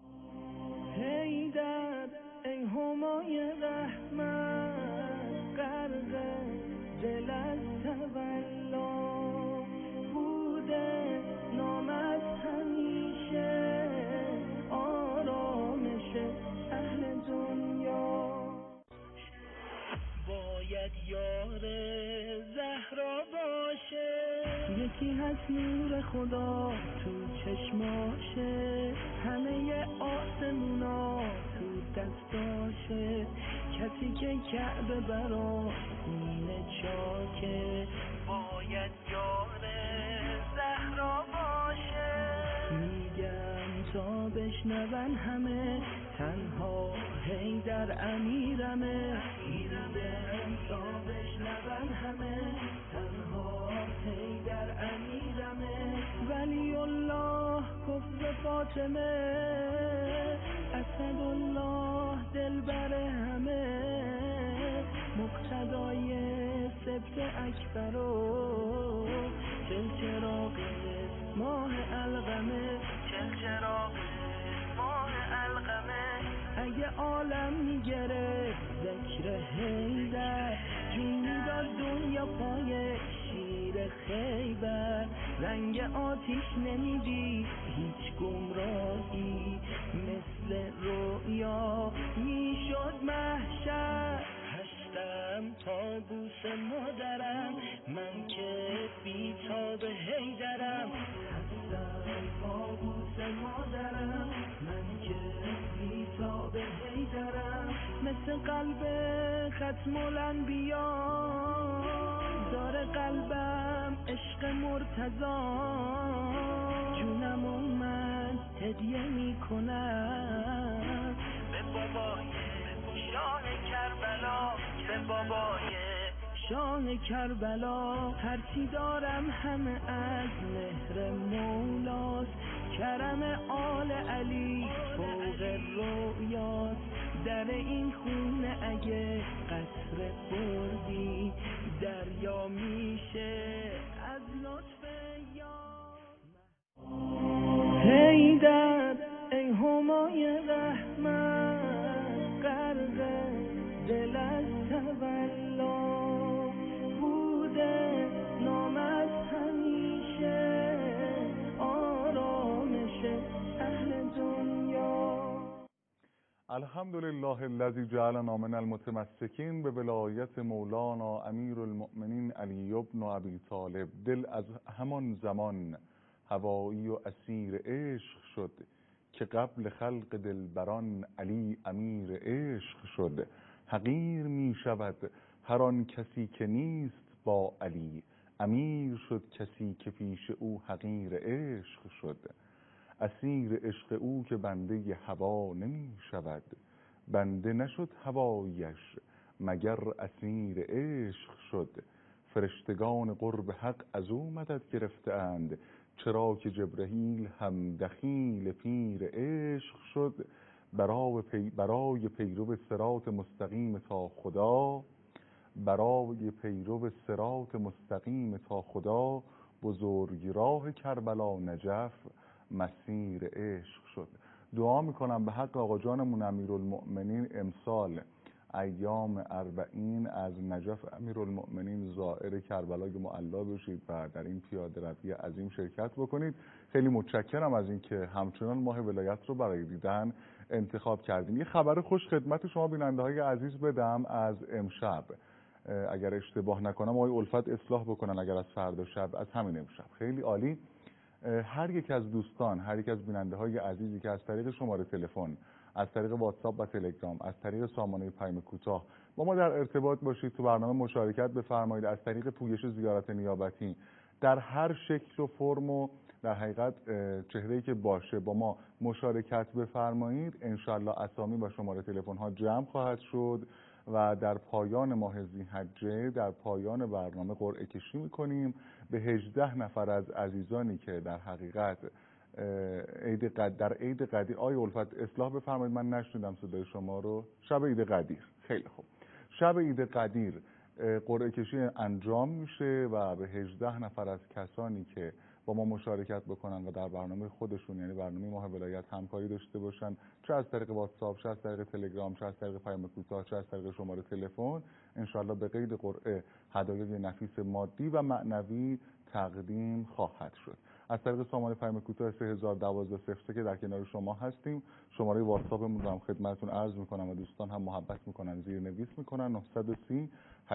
A: حیدر ای همای رحمت، غرق دل از تولا بوده نامت همیشه، آرامش اهل دنیا. باید یار زهرا باشه، یکی هست نور خدا تو چشماشه، همه آسمونا تو دستاشه، کسی که کعبه برا سینه چاکه. باید یار زهرا باشه، میگم تا بشنون همه، تنها حیدر امیرمه. میگم تا بشنون همه، تنها حیدر امیرمه. ولی الله کفر فاطمه، اسدالله دلبر همه، مقتدای سبت اکبر و چلچراغ ماه القمه، چلچراغ ماه القمه. اگه عالم میگره ذکر حیدر، جون میداد دنیا پای شیر خیبر. رنگ آتیش نمیدی هیچ گمراهی، مثل رویا میشد محشر. هستم تا بوس مادرم، من که بی تاب حیدرم. هستم تا بوس مادرم، من که بی تاب حیدرم. مثل قلب ختم الانبیا داره قلبم عشق مرتضی، جونمو من هدیه میکنم به بابای شاه کربلا، به بابای شاه کربلا. هرچی دارم همه از مهر مولاست، کرم آل علی فوق رویاست. در این خونه اگه قطره بردی، دریا میشه از لطف یار. حیدر ای همای رحمت، غرق دل از تولا بوده نامت همیشه، آرامش اهل دنیا.
B: الحمدلله الذی جعلنا من المتمسکین به ولایت مولانا امیر المؤمنین علی بن ابی طالب. دل از همان زمان هوایی و اسیر عشق شد، که قبل خلق دلبران علی امیر عشق شد. حقیر می شود هر آن کسی که نیست با علی، امیر شد کسی که پیش او حقیر عشق شد. اسیر عشق او که بنده هوا نمی شود، بنده نشد هوایش مگر اسیر عشق شد. فرشتگان قرب حق از او مدد گرفته اند، چرا که جبرئیل هم دخیل پیر عشق شد. برای پیرو صراط مستقیم تا خدا، برای پیرو صراط مستقیم تا خدا، بزرگ راه کربلا نجف مسیر عشق شد. دعا میکنم به حق آقا جانمون امیرالمؤمنین امسال ایام 40 از نجف امیرالمؤمنین زائر کربلای معلا بشید و در این پیاده روی عظیم شرکت بکنید. خیلی متشکرم از اینکه همچنان ماه ولایت رو برای دیدن انتخاب کردیم. یه خبر خوش خدمت شما بیننده های عزیز بدم از امشب. اگر اشتباه نکنم آقای الفت اصلاح بکنن اگر از فردا شب، از همین امشب. خیلی عالی. هر یک از دوستان، هر یک از بیننده های عزیزی که از طریق شماره تلفن، از طریق واتساپ و تلگرام، از طریق سامانه پیام کوتاه با ما در ارتباط باشید، تو برنامه مشارکت بفرمایید، از طریق پویش زیارت نیابتی در هر شکل و فرم و در حقیقت چهره‌ای که باشه با ما مشارکت بفرمایید، انشالله اسامی و شماره تلفن ها جمع خواهد شد و در پایان ماه ذی‌حجه در پایان برنامه قرعه کشی می‌کنیم به 18 نفر از عزیزانی که در حقیقت در عید قدیر. آقای الفت اصلاح بفرمایید، من نشنیدم صدای شما رو. شب عید قدیر. خیلی خوب. شب عید قدیر قرعه کشی انجام میشه و به 18 نفر از کسانی که با ما مشارکت بکنن و در برنامه خودشون، یعنی برنامه ماه ولایت، همکاری داشته باشن، چه از طریق واتساپ، چه از طریق تلگرام، چه از طریق پیام کوتاه، چه از طریق شماره تلفن، انشالله به قید قرعه هدایای نفیس مادی و معنوی تقدیم خواهد شد. از طریق سامانه پیام کوتاه 3012 که در کنار شما هستیم، شماره واتساپمون رو هم خدمتتون عرض میکنم و دوستان هم محبت میکنن زیرنویس میکنن 930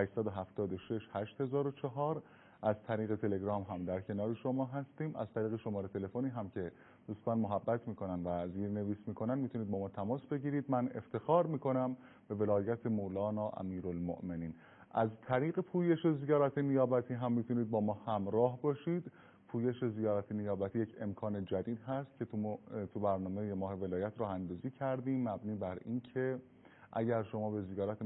B: 876 8004. از طریق تلگرام هم در کنار شما هستیم. از طریق شماره تلفنی هم که دوستان محبت میکنن و زیرنویس میکنن میتونید با ما تماس بگیرید. من افتخار میکنم به ولایت مولانا امیرالمؤمنین. از طریق پویش زیارت نیابتی هم میتونید با ما همراه باشید. پویش زیارت نیابتی یک امکان جدید هست که تو برنامه ماه ولایت راه اندازی کردیم، مبنی بر این که اگر شما به زیارت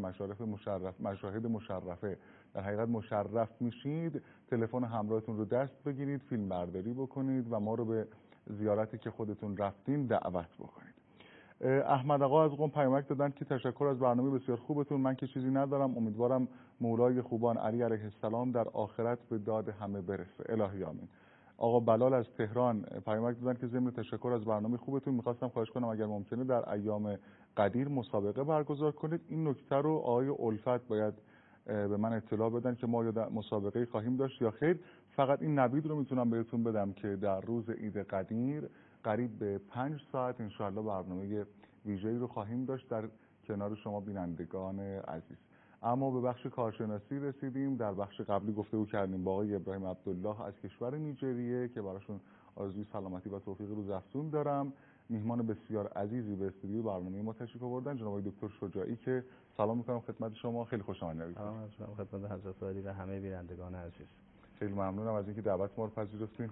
B: مشاهد مشرفه در حقیقت مشرف میشید، تلفن همراهتون رو دست بگیرید، فیلم برداری بکنید و ما رو به زیارتی که خودتون رفتین دعوت بکنید. احمد آقا از قم پیامک دادن که تشکر از برنامه بسیار خوبتون، من که چیزی ندارم، امیدوارم مولای خوبان علی علیه السلام در آخرت به داد همه برسه. الهی آمین. آقا بلال از تهران پیامک دادن که ضمن تشکر از برنامه خوبتون میخواستم خواهش کنم اگر ممکنه در ایام قدیر مسابقه برگزار کنید. این نکته رو آقای الفت باید به من اطلاع بدن که ما یا مسابقه خواهیم داشت یا خیر. فقط این نوید رو میتونم بهتون بدم که در روز عید قدیر قریب به 5 ساعت انشاءالله برنامه ویژه‌ای رو خواهیم داشت در کنار شما بینندگان عزیز. اما به بخش کارشناسی رسیدیم. در بخش قبلی گفتگو کردیم با آقای ابراهیم عبدالله از کشور نیجریه که براشون آرزوی سلامتی و توفیق روزافزون دارم. میهمان بسیار عزیزی به استودیو برنامه ما تشریف آوردن، جناب دکتر شجاعی، که سلام میکنم خدمت شما. خیلی خوش آمدید.
E: سلام عرض خدمت حضرت عالی و همه بینندگان عزیز.
B: خیلی ممنونم از اینکه دعوت ما رو پذیرفتین.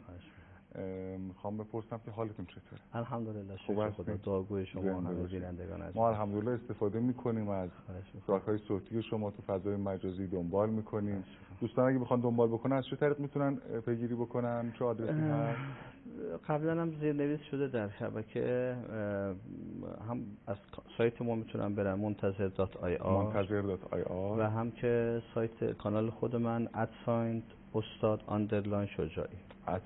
B: میخوام بپرسم که حالتون چطوره؟
E: الحمدلله، شکر خدا، دعاگوی شما و همه بینندگان عزیز.
B: ما الحمدلله استفاده میکنیم از راههای صوتی شما تو فضای مجازی، دنبال میکنیم. دوستان اگه بخوان دنبال بکنن از چه طریق میتونن پیگیری بکنن؟ چه آدرسی هست؟
E: قبلا هم زیرنویس شده در شبکه، هم از سایت ما میتونن برن منتظر.ir و هم که سایت کانال خود من @استاد آندرلاین شجاعی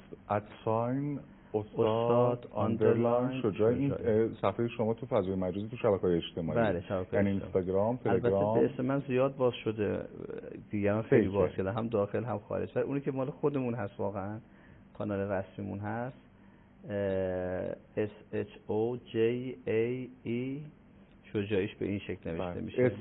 B: استاد آندرلاین شجاعی. این صفحه شما تو فضای مجازی تو شبکه‌های اجتماعی؟
E: بله، شبکه‌های
B: یعنی اینستاگرام، تلگرام.
E: البته اسم من زیاد باز شده، دیگران خیلی باز شده، هم داخل هم خارج. ولی اونی که مال خودمون هست واقعا کانال رسمیمون هست SHOJAE شجاعیش به این شکل نوشته میشه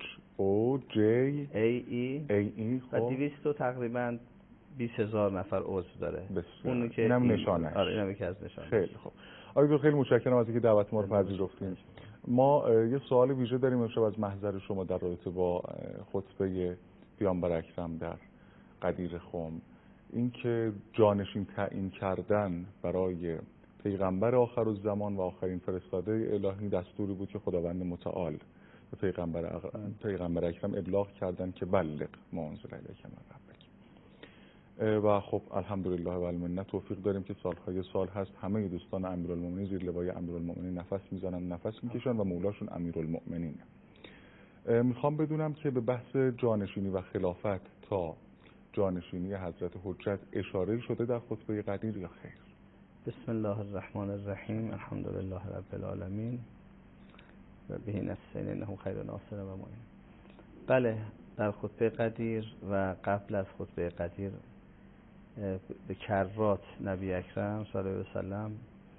E: SHOJAE و 200 تقریبا 20,000 نفر عضو داره.
B: اون که اینم نشانه.
E: آره، اینم یکی از نشانه.
B: خیلی خوب. آقای خیلی متشکرم از اینکه دعوت ما رو پذیرفتین. ما یه سوال ویژه داریم امشب از محضر شما در رابطه با خطبه پیامبر اکرم در قدیر خم. اینکه جانشین تعیین کردن برای پیغمبر آخرالزمان و آخرین فرستاده الهی دستوری بود که خداوند متعال به پیغمبر اکرم ابلاغ کردن که بلغ ما انزل الیک من ربک. و خب الحمدلله و المنه توفیق داریم که سال هست همه دوستان امیرالمؤمنین زیر لوای امیرالمؤمنین نفس میزنن، نفس میکشن و مولاشون امیرالمؤمنین. میخوام بدونم که به بحث جانشینی و خلافت تا جانشینی حضرت حجت اشاره شده در خطبه قدیر یا خیر؟
E: بسم الله الرحمن الرحیم، الحمدلله رب العالمین و به نستعین انه خیر ناصر و معین. بله، در خطبه قدیر و قبل از خطبه قدیر به کرات نبی اکرم صلی الله علیه و سلم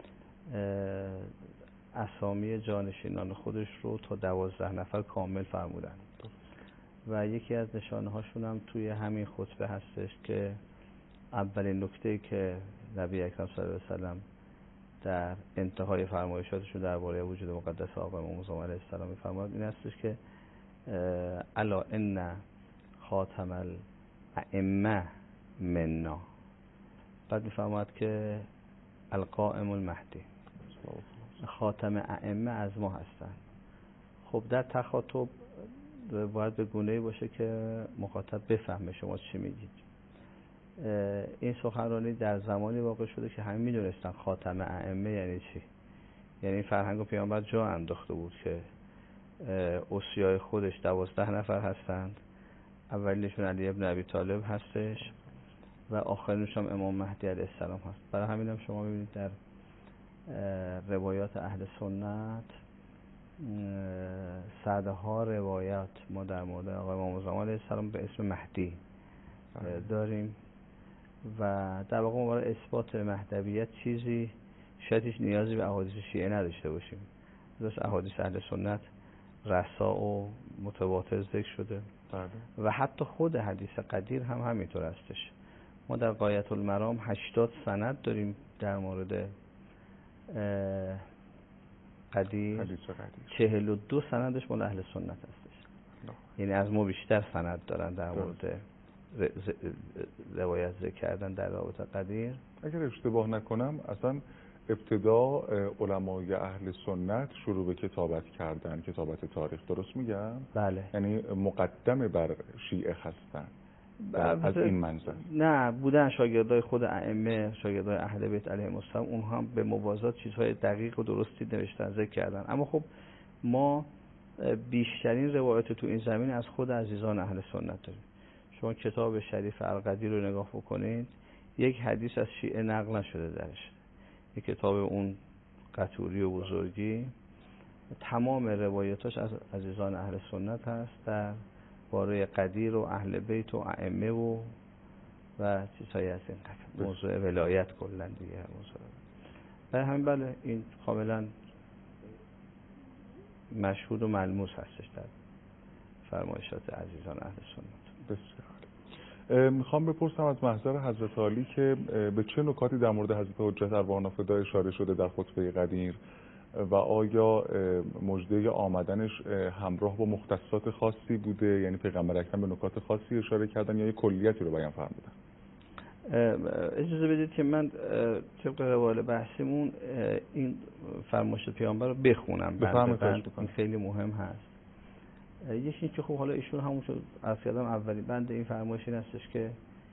E: اسامی جانشینان خودش رو تا 12 نفر کامل فرمودن و یکی از نشانه هاشون هم توی همین خطبه هستش که اولین نکته که نبی اکرم صلی الله علیه و سلم در انتهای فرمایشاتشون درباره وجود مقدس آقا امام مظلوم علیه السلام می‌فرماد این هستش که الا ان خاتم الائمه منا. بعد می‌فرماد که القائم المهدی، خاتم ائمه از ما هستن. خب در تخاطب باید به گونه‌ای باشه که مخاطب بفهمه شما چی میگید. این سخنرانی در زمانی واقع شده که همه میدونستن خاتم ائمه یعنی چی. یعنی این فرهنگ و پیامبر جا انداخته بود که اوصیای خودش 12 نفر هستند. اولینشون علی ابن ابی طالب هستش و آخرینش هم امام مهدی علیه السلام هست. برای همین هم شما ببینید در روایات اهل سنت صدها روایات ما در مورد آقای امام زمان علیه السلام به اسم مهدی داریم و در واقع ما برای اثبات مهدویت چیزی شاید هیچ نیازی به احادیث شیعه نداشته باشیم. درست احادیث اهل سنت رسا و متواتر ذکر شده و حتی خود حدیث قدیر هم همینطور هستش. ما در غایت المرام 80 سند داریم در مورد قدیر، 42 سندش مال اهل سنت هستش. یعنی از ما بیشتر سند دارن در مورد روایت ذکر کردن در رابطه قدیر.
B: اگر اشتباه نکنم اصلا ابتدا علمای اهل سنت شروع به کتابت کردن، کتابت تاریخ، درست میگم؟
E: بله.
B: یعنی مقدم بر شیعه هستن از این منظر؟
E: نه، بودن شاگردای خود ائمه، شاگردای اهل بیت علیهم السلام، اونها هم به موازات چیزهای دقیق و درستی نوشتن، ذکر کردن. اما خب ما بیشترین روایت تو این زمین از خود عزیزان اهل سنت داریم. شما کتاب شریف القدیر رو نگاه بکنید، یک حدیث از شیعه نقل نشده درش. یک کتاب اون قطوری و بزرگی تمام روایتاش از عزیزان اهل سنت هست در باره قدیر و اهل بیت و ائمه و چیزهایی از این قبیل. موضوع ولایت کلا دیگه موضوع. برای همین بله این کاملا مشهود و ملموس هستش در فرمایشات عزیزان اهل سنت.
B: بسیار. میخوام بپرسم از محضر حضرت عالی که به چه نکاتی در مورد حضرت حجت ارواح نافدا اشاره شده در خطبه قدیر و آیا مژده آمدنش همراه با مختصات خاصی بوده، یعنی پیغمبر اکرم به نکات خاصی اشاره کردن یا یک کلیتی رو بیان فرمودن؟
E: اجازه بدید که من طبق روال بحثمون این فرمایش پیامبر رو بخونم. این خیلی مهم هست. یکی که خب حالا ایشون همون شد از کردم اولی بند این فرمایش این هستش که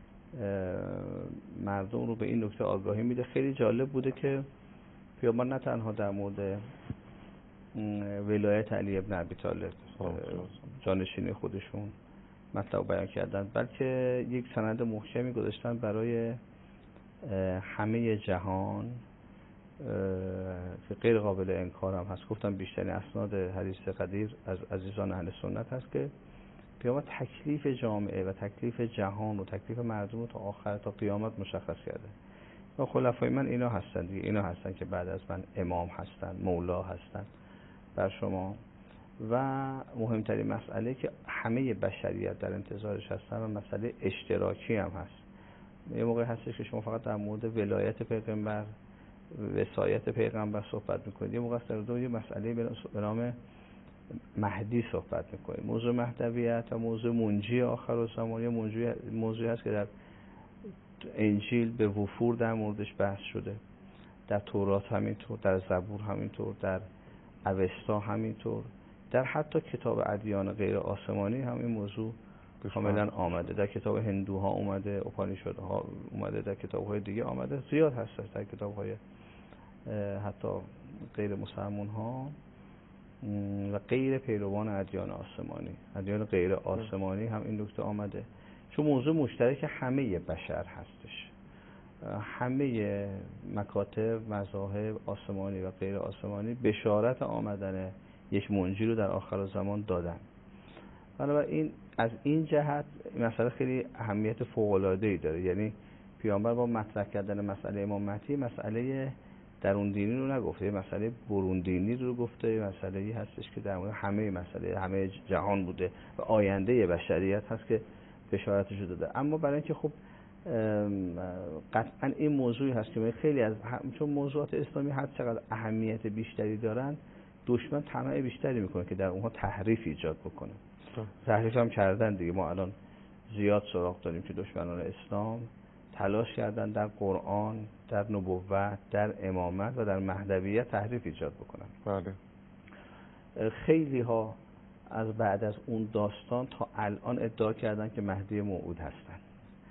E: مردم رو به این نکته آگاهی میده. خیلی جالب بوده که پیامبر نه تنها در مورد ولایت علی ابن ابی طالب جانشین خودشون مطلب بیان کردن، بلکه یک سند محکمی گذاشتن برای همه جهان که غیر قابل انکار هم هست. گفتم بیشترین اسناد حدیث قدیر از عزیزان اهل سنت هست که پیامبر تکلیف جامعه و تکلیف جهان و تکلیف مردم رو تا آخر تا قیامت مشخص کرده. و خلفای من اینا هستن دیگه، اینا هستن که بعد از من امام هستن، مولا هستن بر شما. و مهمترین مسئله که همه بشریت در انتظارش هستن و مسئله اشتراکی هم هست. یه موقع هستش که شما فقط در مورد ولایت پیغمبر، وصایت پیغمبر صحبت میکنید، یه موقع است در یه مسئله به نام مهدی صحبت میکنید. موضوع مهدویت و موضوع منجی آخرالزمان یه موضوعی هست که در انجیل به وفور در موردش بحث شده، در تورات همینطور، در زبور همینطور، در اوستا همینطور، در حتی کتاب ادیان غیر آسمانی هم این موضوع کاملا آمده. در کتاب هندوها اومده، اپانیشادها اومده، در کتاب‌های دیگه آمده، زیاد هست در کتاب‌های حتی غیر مسلمان ها و غیر پیروان ادیان آسمانی، ادیان غیر آسمانی هم این نکته آمده. چون موضوع مشترک همه بشر هستش. همه مکاتب، مذاهب آسمانی و غیر آسمانی بشارت آمدن یک منجی رو در آخر زمان دادن. بنابراین از این جهت مسئله خیلی اهمیت فوق‌العاده‌ای داره. یعنی پیامبر با مطرح کردن مسئله امامتی مسئله درون دینی رو نگفته، مسئله برون دینی رو گفته، مسئله‌ای هستش که در مورد همه جهان بوده و آینده بشریت هست که بشارتش داده. اما برای اینکه خب قطعا این موضوعی هست که خیلی از چون موضوعات اسلامی هر چقدر اهمیت بیشتری دارن، دشمن طمع بیشتری میکنه که در اونها تحریف ایجاد بکنه. تحریف هم کردن دیگه. ما الان زیاد سراغ داریم که دشمنان اسلام تلاش کردن در قرآن، در نبوت، در امامت و در مهدویت تحریف ایجاد بکنن.
B: بله.
E: خیلی ها از بعد از اون داستان تا الان ادعا کردن که مهدی موعود هستن.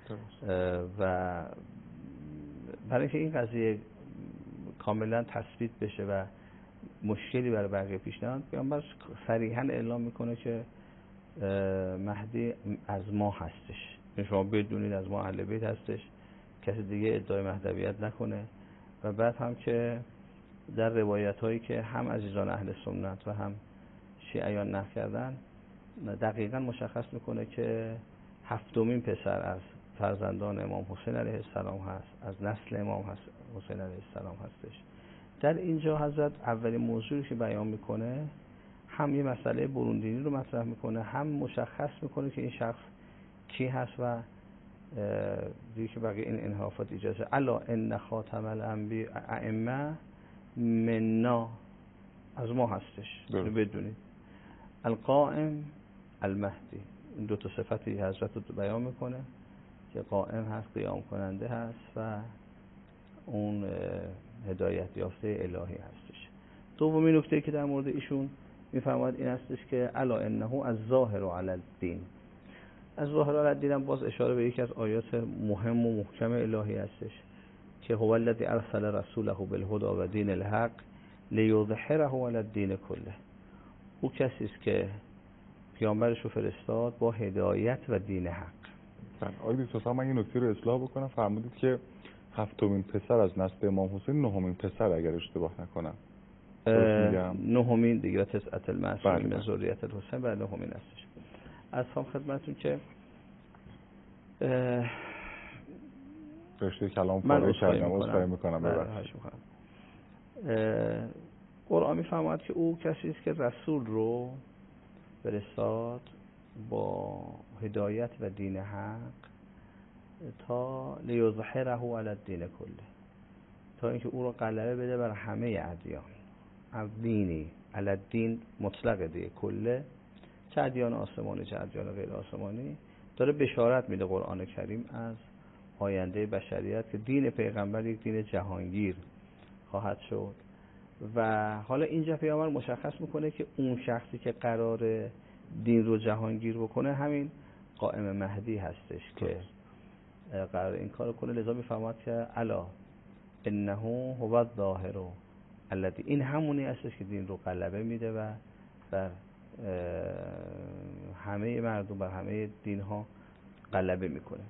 E: و برای اینکه این قضیه کاملا تثبیت بشه و مشکلی برای بقیه پیش نیاد، پیامبر صریحا اعلام میکنه که مهدی از ما هستش، شما بدونید از ما اهل بیت هستش، کسی دیگه ادعای مهدویت نکنه. و بعد هم که در روایت هایی که هم عزیزان اهل سنت و هم شیعیان نقل کردن دقیقا مشخص میکنه که هفتمین پسر از فرزندان امام حسین علیه السلام هست، از نسل امام حسین علیه السلام هستش. در اینجا حضرت اولین موضوعی که بیان میکنه هم یه مسئله بروندینی رو مطرح میکنه، هم مشخص میکنه که این شخص کی هست و دیگه که بقیه این انحرافات اجازه. الا ان خاتم الانبیاء ائمه منا، از ما هستش، بدونید. القائم المهدی، این دو تا صفتی حضرت رو بیان میکنه که قائم هست، قیام کننده هست و اون هدایت یافته الهی هستش. دومین نکته که در مورد ایشون میفرماید این هستش که الا انه از ظاهر علی الدین. از ظاهر علی الدین هم باز اشاره به یکی از آیات مهم و محکم الهی هستش که هو الذی ارسل رسوله بالهدى و دین الحق لیظهره علی الدین کله. او کسی است که پیامبرش رو فرستاد با هدایت و دین حق.
B: آقای بیستوفا، من یه نکته رو اصلاح بکنم. فرمودید که هفتمین پسر از نسل امام حسین، نهمین پسر اگر اشتباه نکنم.
E: نهمین دیگه تسعة المعصومین من ذریة الحسین، و نهمین هستش. از هم خدمتتون که
B: رشته کلام فارغ کردم، عذرخواهی میکنم. ببخشید.
E: قرآن میفرماید که او کسی است که رسول رو فرستاد با هدایت و دین حق تا لیظهره علی الدین کله، تا اینکه او رو غلبه بده بر همه ادیان. دینی علی الدین مطلق دیگه، کله، چه ادیان آسمانی چه ادیان غیر آسمانی. داره بشارت میده قرآن کریم از آینده بشریت که دین پیغمبر یک دین جهانگیر خواهد شد. و حالا اینجا پیامبر مشخص میکنه که اون شخصی که قرار دین رو جهانگیر بکنه همین قائم مهدی هستش که قرار این کارو کنه. لذا میفرماد که الا انه هو الظاهر الذی، این همونی هستش که دین رو غلبه میده و بر همه مردم، بر همه دین ها غلبه میکنه.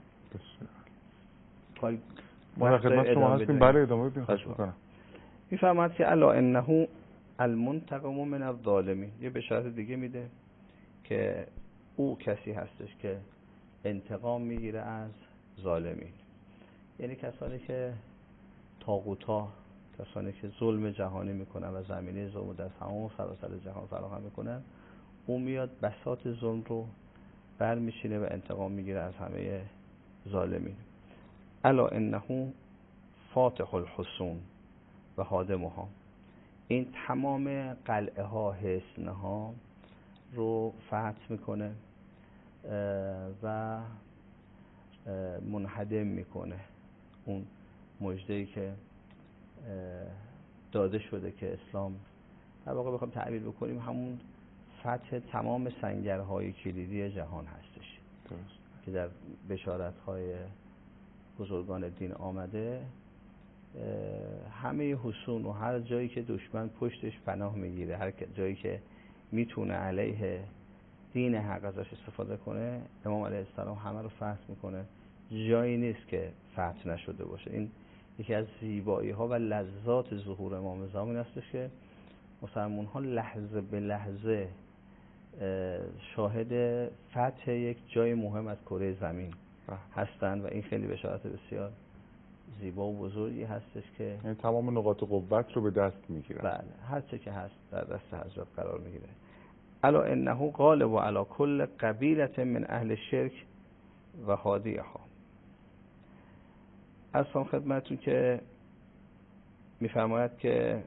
B: ما در خدمت شما هستیم. بله ادامه بدین، خواهش میکنم.
E: میفرماد که الا انه المنتقم من الظالمین. یه بشارت دیگه میده که او کسی هستش که انتقام میگیره از ظالمین، یعنی کسانی که طاغوتا، کسانی که ظلم جهانی میکنن و زمینه ظلم در تمام سراسر جهان فراهم میکنن، او میاد بساط ظلم رو برمیشینه و انتقام میگیره از همه ظالمین. الا انه فاتح الحصون و هادمها، این تمام قلعه ها، حصن ها رو فتح میکنه و منهدم میکنه. اون مژده‌ای که داده شده که اسلام در واقع بخوام تعبیر بکنیم همون فتح تمام سنگرهای کلیدی جهان هستش که در بشارت‌های بزرگان دین آمده. همه حصون و هر جایی که دشمن پشتش پناه میگیره، هر جایی که میتونه علیه دین حق ازش استفاده کنه، امام علیه السلام همه رو فتح میکنه. جایی نیست که فتح نشده باشه. این یکی از زیبایی ها و لذات ظهور امام زمان هستش که مسلمان ها لحظه به لحظه شاهد فتح یک جای مهم از کره زمین هستند و این خیلی بشارت بسیار زیبا و بزرگی هستش که
B: تمام نقاط قوت رو به دست میگیره.
E: بله، هر چه که هست در دست حضرت قرار میگیره. الا انه غالب علی کل قبیله من اهل شرک و هادیها. اصلا خدمتون که میفرماید که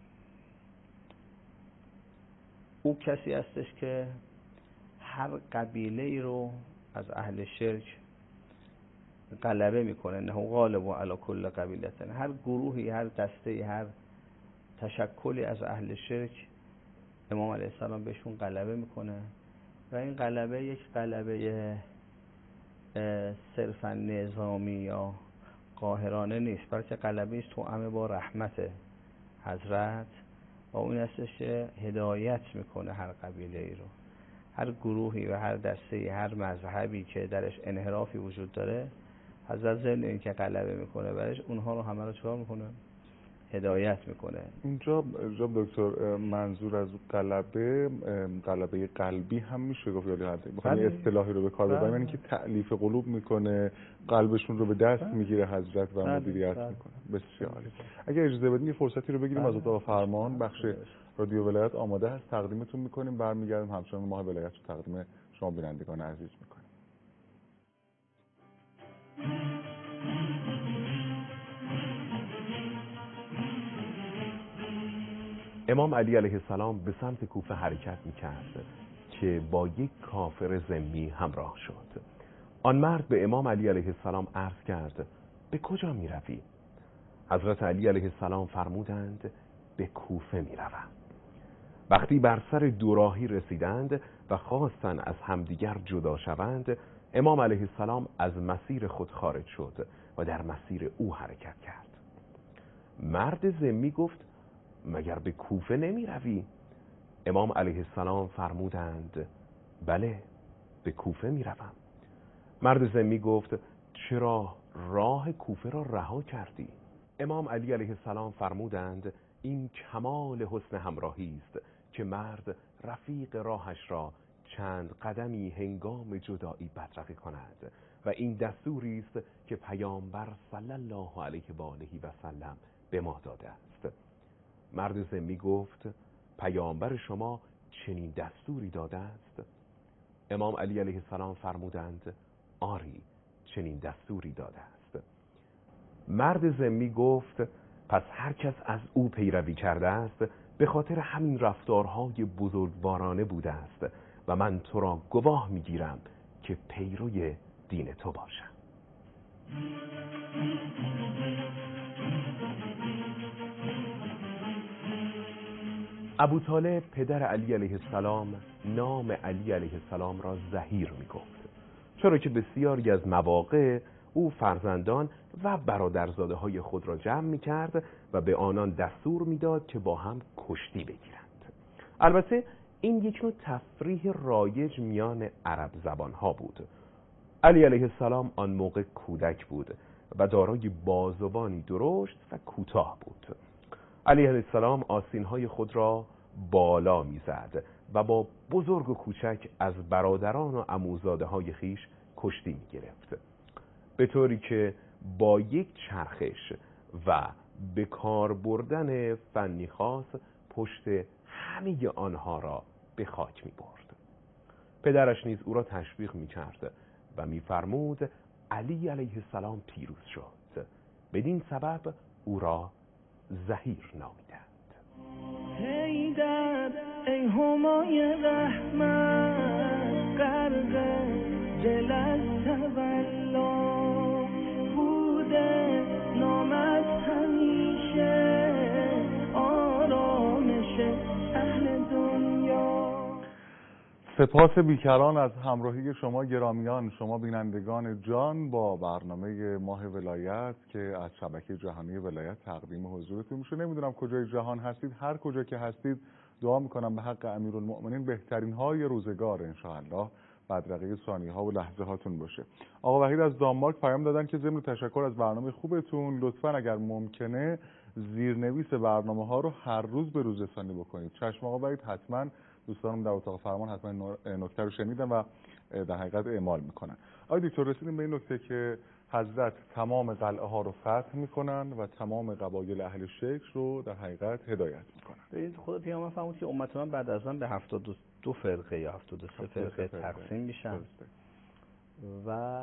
E: او کسی هستش که هر قبیله ای رو از اهل شرک غلبه میکنه. نه غالب علی کل قبیله، هر گروهی، هر دسته، هر تشکلی از اهل شرک امام علیه السلام بهشون غلبه میکنه و این غلبه یک غلبه صرفا نظامی یا قاهرانه نیست، بلکه غلبه‌اش توأم با رحمت حضرت و اون هستش که هدایت میکنه هر قبیله ای رو، هر گروهی و هر دسته، هر مذهبی که درش انحرافی وجود داره، حضرت ضمن این که غلبه میکنه برش اونها رو همه رو چکار میکنه؟ هدایت میکنه.
B: اینجا دکتر منظور از غلبه قلبی هم میشه گفت، یعنی بخوام اصطلاحی رو به کار ببریم یعنی که تألیف قلوب میکنه، قلبشون رو به دست میگیره حضرت و مدیریت میکنه. بسیار عالی. اگر اجازه بدین یه فرصتی رو بگیریم از اتاق فرمان، بخش رادیو ولایت آماده هست، تقدیمتون میکنیم، برمیگردیم همچنان ماه ولایت رو تقدیم شما بینندگان عزیز میکنیم.
F: امام علی علیه السلام به سمت کوفه حرکت میکرد که با یک کافر ذمی همراه شد. آن مرد به امام علی علیه السلام عرض کرد به کجا میروی؟ حضرت علی علیه السلام فرمودند به کوفه میروم. وقتی بر سر دوراهی رسیدند و خواستند از همدیگر جدا شوند، امام علیه السلام از مسیر خود خارج شد و در مسیر او حرکت کرد. مرد ذمی گفت مگر به کوفه نمی روی؟ امام علیه السلام فرمودند بله به کوفه می روم. مرد ذمی گفت چرا راه کوفه را رها کردی؟ امام علی علیه السلام فرمودند این کمال حسن همراهی است که مرد رفیق راهش را چند قدمی هنگام جدایی بدرقه کند و این دستوری است که پیامبر صلی الله علیه و آله و سلم به ما داده است. مرد ذمی گفت پیامبر شما چنین دستوری داده است؟ امام علی علیه السلام فرمودند آری چنین دستوری داده است. مرد ذمی گفت پس هر کس از او پیروی کرده است به خاطر همین رفتارهای بزرگوارانه بوده است و من تو را گواه میگیرم که پیروی دین تو باشم. ابو طالب پدر علی علیه السلام نام علی علیه السلام را ظهیر می گفت، چرا که بسیاری از مواقع او فرزندان و برادرزاده های خود را جمع می کرد و به آنان دستور می داد که با هم کشتی بگیرند. البته این یک نوع تفریح رایج میان عرب زبان ها بود. علی علیه السلام آن موقع کودک بود و دارای بازوانی درشت و کوتاه بود. علی علیه السلام آستین‌های خود را بالا می‌زد و با بزرگ و کوچک از برادران و عموزاده‌های خیش کشتی می‌گرفت، به طوری که با یک چرخش و به کار بردن فنی خاص پشت همه آنها را به خاک می‌برد. پدرش نیز او را تشویق می‌کرد و می‌فرمود علی علیه السلام پیروز شد، بدین سبب او را ظهیر نامیدند.
A: حیدر ای همای رحمت غرق دل از تولا بوده نامت همیشه آرامش اهل دنیا.
B: سپاس بیکران از همراهی شما گرامیان، شما بینندگان جان با برنامه ماه ولایت که از شبکه جهانی ولایت تقدیم حضورتون میشه. نمیدونم کجای جهان هستید، هر کجا که هستید دعا میکنم به حق امیرالمؤمنین بهترین های روزگار انشاءالله بدرقه ثانیه ها و لحظه هاتون باشه. آقا وحید از دانمارک پیام دادن که ضمن تشکر از برنامه خوبتون لطفاً اگر ممکنه زیرنویس برنامه ها رو هر روز به روز رسانی بکنید. چشم آقا وحید، حتما دوستانم در اتاق فرمان حتما نکته رو شنیدن و در حقیقت اعمال میکنن. آقای دکتر رسیدیم به این نکته که حضرت تمام قلعه ها رو فتح میکنن و تمام قبایل اهل شرک رو در حقیقت هدایت میکنن.
E: ببینید خود پیامبر فرمود که امت من بعد از من به 72 فرقه یا 73 فرقه تقسیم میشن و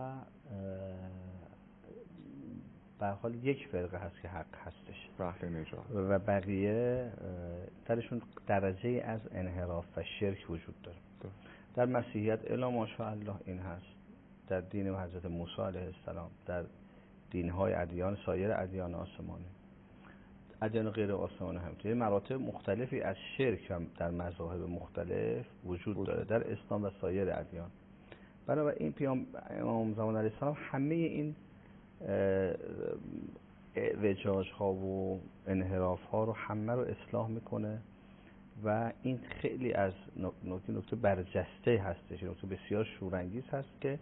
E: به هر حال یک فرقه هست که حق هستش
B: اهل نجات
E: و بقیه درشون درجه از انحراف و شرک وجود داره. در مسیحیت الا ماشاءالله این هست، در دین حضرت موسی علیه السلام، در دین‌های ادیان سایر ادیان آسمانی، ادیان غیر آسمانی هم مراتب مختلفی از شرک هم در مذاهب مختلف وجود داره، در اسلام و سایر ادیان. بنابراین امام زمان علیه السلام همه این اعوجاج ها و انحراف ها رو همه رو اصلاح میکنه و این خیلی از نکته برجسته هستش، نکته بسیار شورانگیز هست که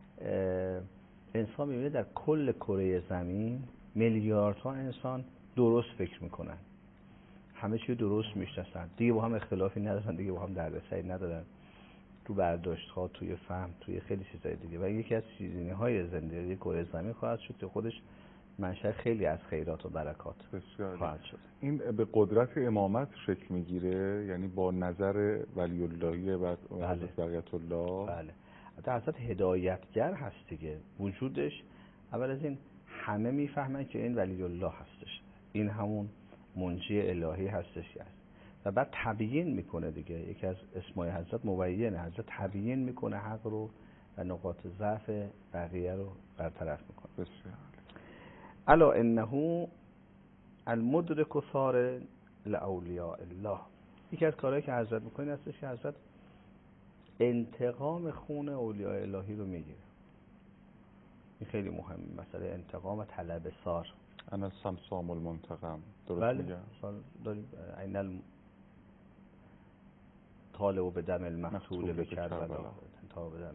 E: انسان میبینه در کل کره زمین میلیاردها انسان درست فکر میکنن، همه چی درست میشناسن، دیگه با هم اختلافی ندارن، دیگه با هم دردسری ندارن تو برداشت ها، توی فهم، توی خیلی چیزای دیگه. و یکی از شیرینی های زندگی کره زمین خواهد شد که خودش منشأ خیلی از خیرات و برکات خواهد شد.
B: این به قدرت امامت شکل میگیره، یعنی با نظر ولی اللهی و حضرت بقیت الله.
E: بله. حضرت هدایتگر هست دیگه، وجودش اول از این همه میفهمن که این ولی الله هستش، این همون منجی الهی هستش که هست. و بعد تبیین میکنه دیگه، یکی از اسمای حضرت مبینه، حضرت تبیین میکنه حق رو و نقاط ضعف بقیه رو برطرف میکنه.
B: بسیار.
E: الا انه المدرک ثار لاولیاء الله. یکی از کارهایی که حضرت میکنه هستش که حضرت انتقام خون اولیاء الهی رو میگیره. این خیلی مهمه، مثلا انتقام طلب سار.
B: انا سمسام المنتقم، درست
E: بله.
B: میگم؟
E: داریم این طالب به دم المقتول به کربلا تا به دم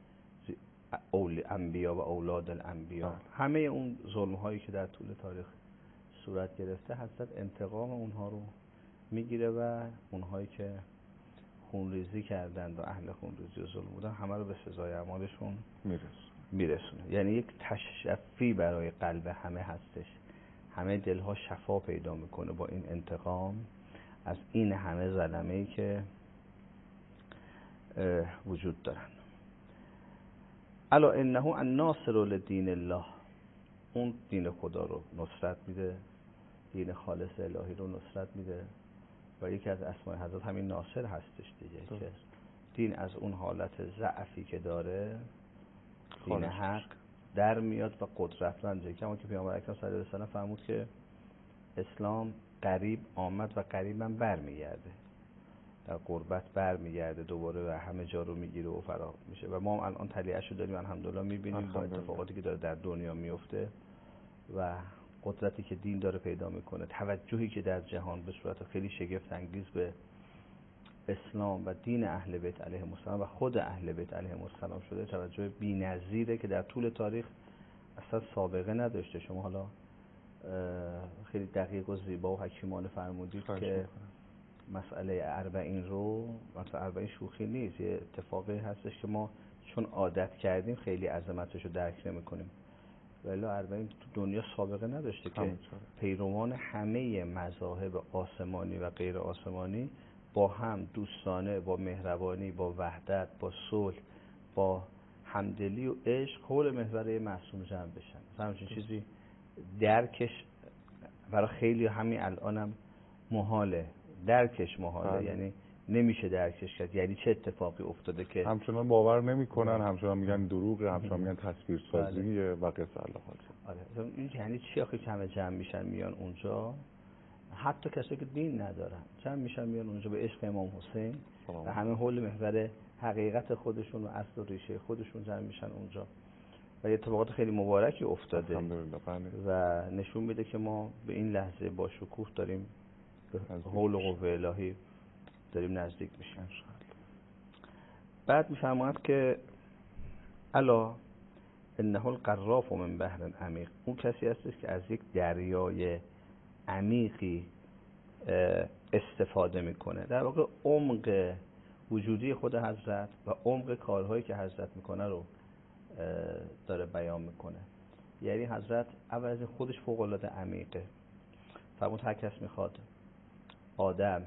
E: انبیا و اولاد الانبیا. همه اون ظلم هایی که در طول تاریخ صورت گرفته، حضرت انتقام اونها رو میگیره و اونهایی که خونریزی کردند و اهل خونریزی و ظلم بودن همه رو به سزای اعمالشون میرسونه. یعنی یک تشفی برای قلب همه هستش، همه دلها شفا پیدا میکنه با این انتقام از این همه ظلمه‌ای که وجود دارن. الا انه الناصر لدین الله، اون دین خدا رو نصرت میده، دین خالص الهی رو نصرت میده و یکی از اسمای حضرت همین ناصر هستش دیگه، که دین از اون حالت ضعفی که داره دین حق در میاد و قدرتمنده. کما که پیامبر اکرم صلی الله علیه و سلم فرمود که اسلام قریب آمد و قریبا برمیگرده، در قربت برمیگرده دوباره و همه جا رو میگیره و فرا میشه. و ما الان طلیعه‌شو داریم الحمدلله میبینیم با اتفاقاتی که داره در دنیا میفته و قدرتی که دین داره پیدا میکنه، توجهی که در جهان به صورت خیلی شگفت انگیز به اسلام و دین اهل بیت علیهم السلام و خود اهل بیت علیهم السلام شده، توجه بی‌نظیره که در طول تاریخ اصلا سابقه نداشته. شما حالا خیلی دقیق و زیبا و حکیمانه فرمودید که مسئله اربعین رو، مثلا اربعین شوخی نیست، یه اتفاقی هستش که ما چون عادت کردیم خیلی عظمتش رو درک نمی‌کنیم، ولی اربعین تو دنیا سابقه نداشته که پیروان همه مذاهب آسمانی و غیر آسمانی با هم دوستانه، با مهربانی، با وحدت، با صلح، با همدلی و عشق حول محور معصوم جمع بشن. مثلا همچین چیزی درکش برای خیلی همین الانم محاله، درکش محاله، یعنی نمیشه درکش کرد. یعنی چه اتفاقی افتاده که
B: همچنان باور نمیکنن، همچنان میگن دروغه، همچنان میگن تصویرسازیه و قصه الله.
E: آره، این یعنی چی آخه که همه جمع میشن میان اونجا، حتی کسی که دین ندارن جمع میشن میان اونجا به عشق امام حسین و همه حول محور حقیقت خودشون و اصل و ریشه خودشون جمع میشن اونجا و یه اتفاقات خیلی مبارکی افتاده و نشون میده که ما به این لحظه با شکوه داریم به حول و قوه الهی داریم نزدیک میشیم. بعد میفرماید که الا انه القراف من بحر عمیق، اون کسی هستش که از یک دریای عمیقی استفاده میکنه. در واقع عمق وجودی خود حضرت و عمق کارهایی که حضرت میکنه رو داره بیان میکنه. یعنی حضرت اول از خودش فوق العاده عمیقه. فرمود هر کس میخواد آدم،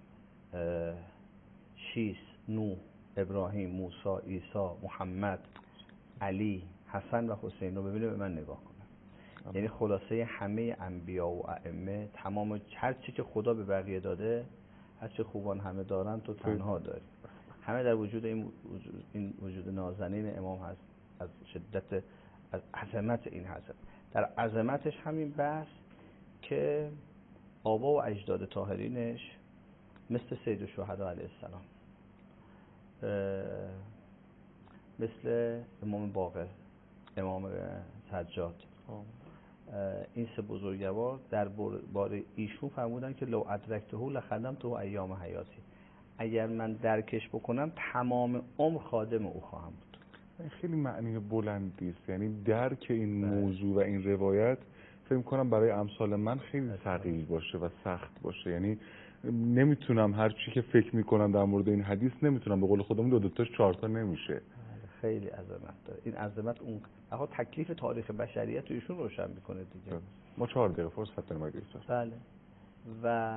E: شیس، نوح، ابراهیم، موسی، عیسی، محمد، علی، حسن و حسین رو ببینه به من نگاه کنه. یعنی خلاصه همه انبیا و ائمه، تمام هر چی که خدا به بقیه داده، هر چی خوبان همه دارن تو تنها داری. همه در وجود این وجود نازنین امام هست، از شدت از عظمت این حضرت. در عظمتش همین بس که آبا و اجداد طاهرینش مثل سید الشهدا علیه السلام مثل امام باقر، امام سجاد، این سه بزرگوار در باره ایشون فرمودن که لو ادرکته لخدمته ایام حیاتی، اگر من درکش بکنم تمام عمر خادم او خواهم بود.
B: خیلی معنی بلندی است، یعنی درک این موضوع و این روایت فکر کنم برای امثال من خیلی ثقیل باشه و سخت باشه. یعنی نمیتونم هر چی که فکر میکنم در مورد این حدیث نمیتونم، به قول خودمون دو تاش 4 تا نمیشه.
E: خیلی عظمت داره این عظمت. اون آخه تکلیف تاریخ بشریت رو ایشون روشن میکنه دیگه.
B: ما 4 دقیقه فرصت داریم اگه اجازه.
E: بله. و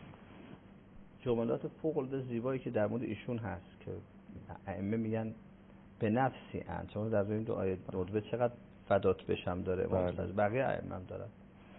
E: جملات فوق العاده زیبایی که در مورد ایشون هست که ائمه میگن به نفسی ان، چون در این دو آیه ندبه چقدر فدات بشم داره، بقیه ائمه هم دارن.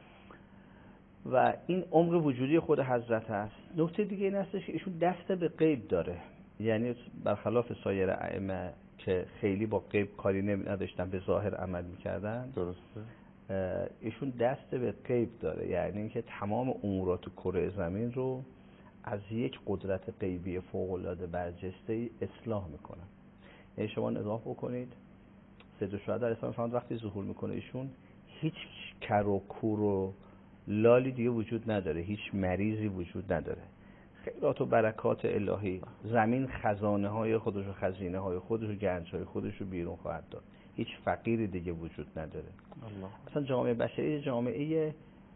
E: و این عمق وجودی خود حضرت هست. نکته دیگه این هستش که ایشون دست به غیب داره، یعنی برخلاف سایر ائمه که خیلی با غیب کاری نداشتن، به ظاهر عمل میکردن.
B: درسته.
E: ایشون دست به غیب داره، یعنی اینکه تمام امورات کره زمین رو از یک قدرت غیبی فوق العاده برجسته اصلاح میکنن. یعنی شما نگاه بکنید سید الشهدا علیه السلام وقتی ظهور میکنه ایشون هیچ کر و کور و لالی دیگه وجود نداره، هیچ مریضی وجود نداره. خیرات و برکات الهی، زمین خزانه های خودش و خزینه های خودش و گنج های خودش رو بیرون خواهد داد. هیچ فقیری دیگه وجود نداره. اصلا جامعه بشری جامعه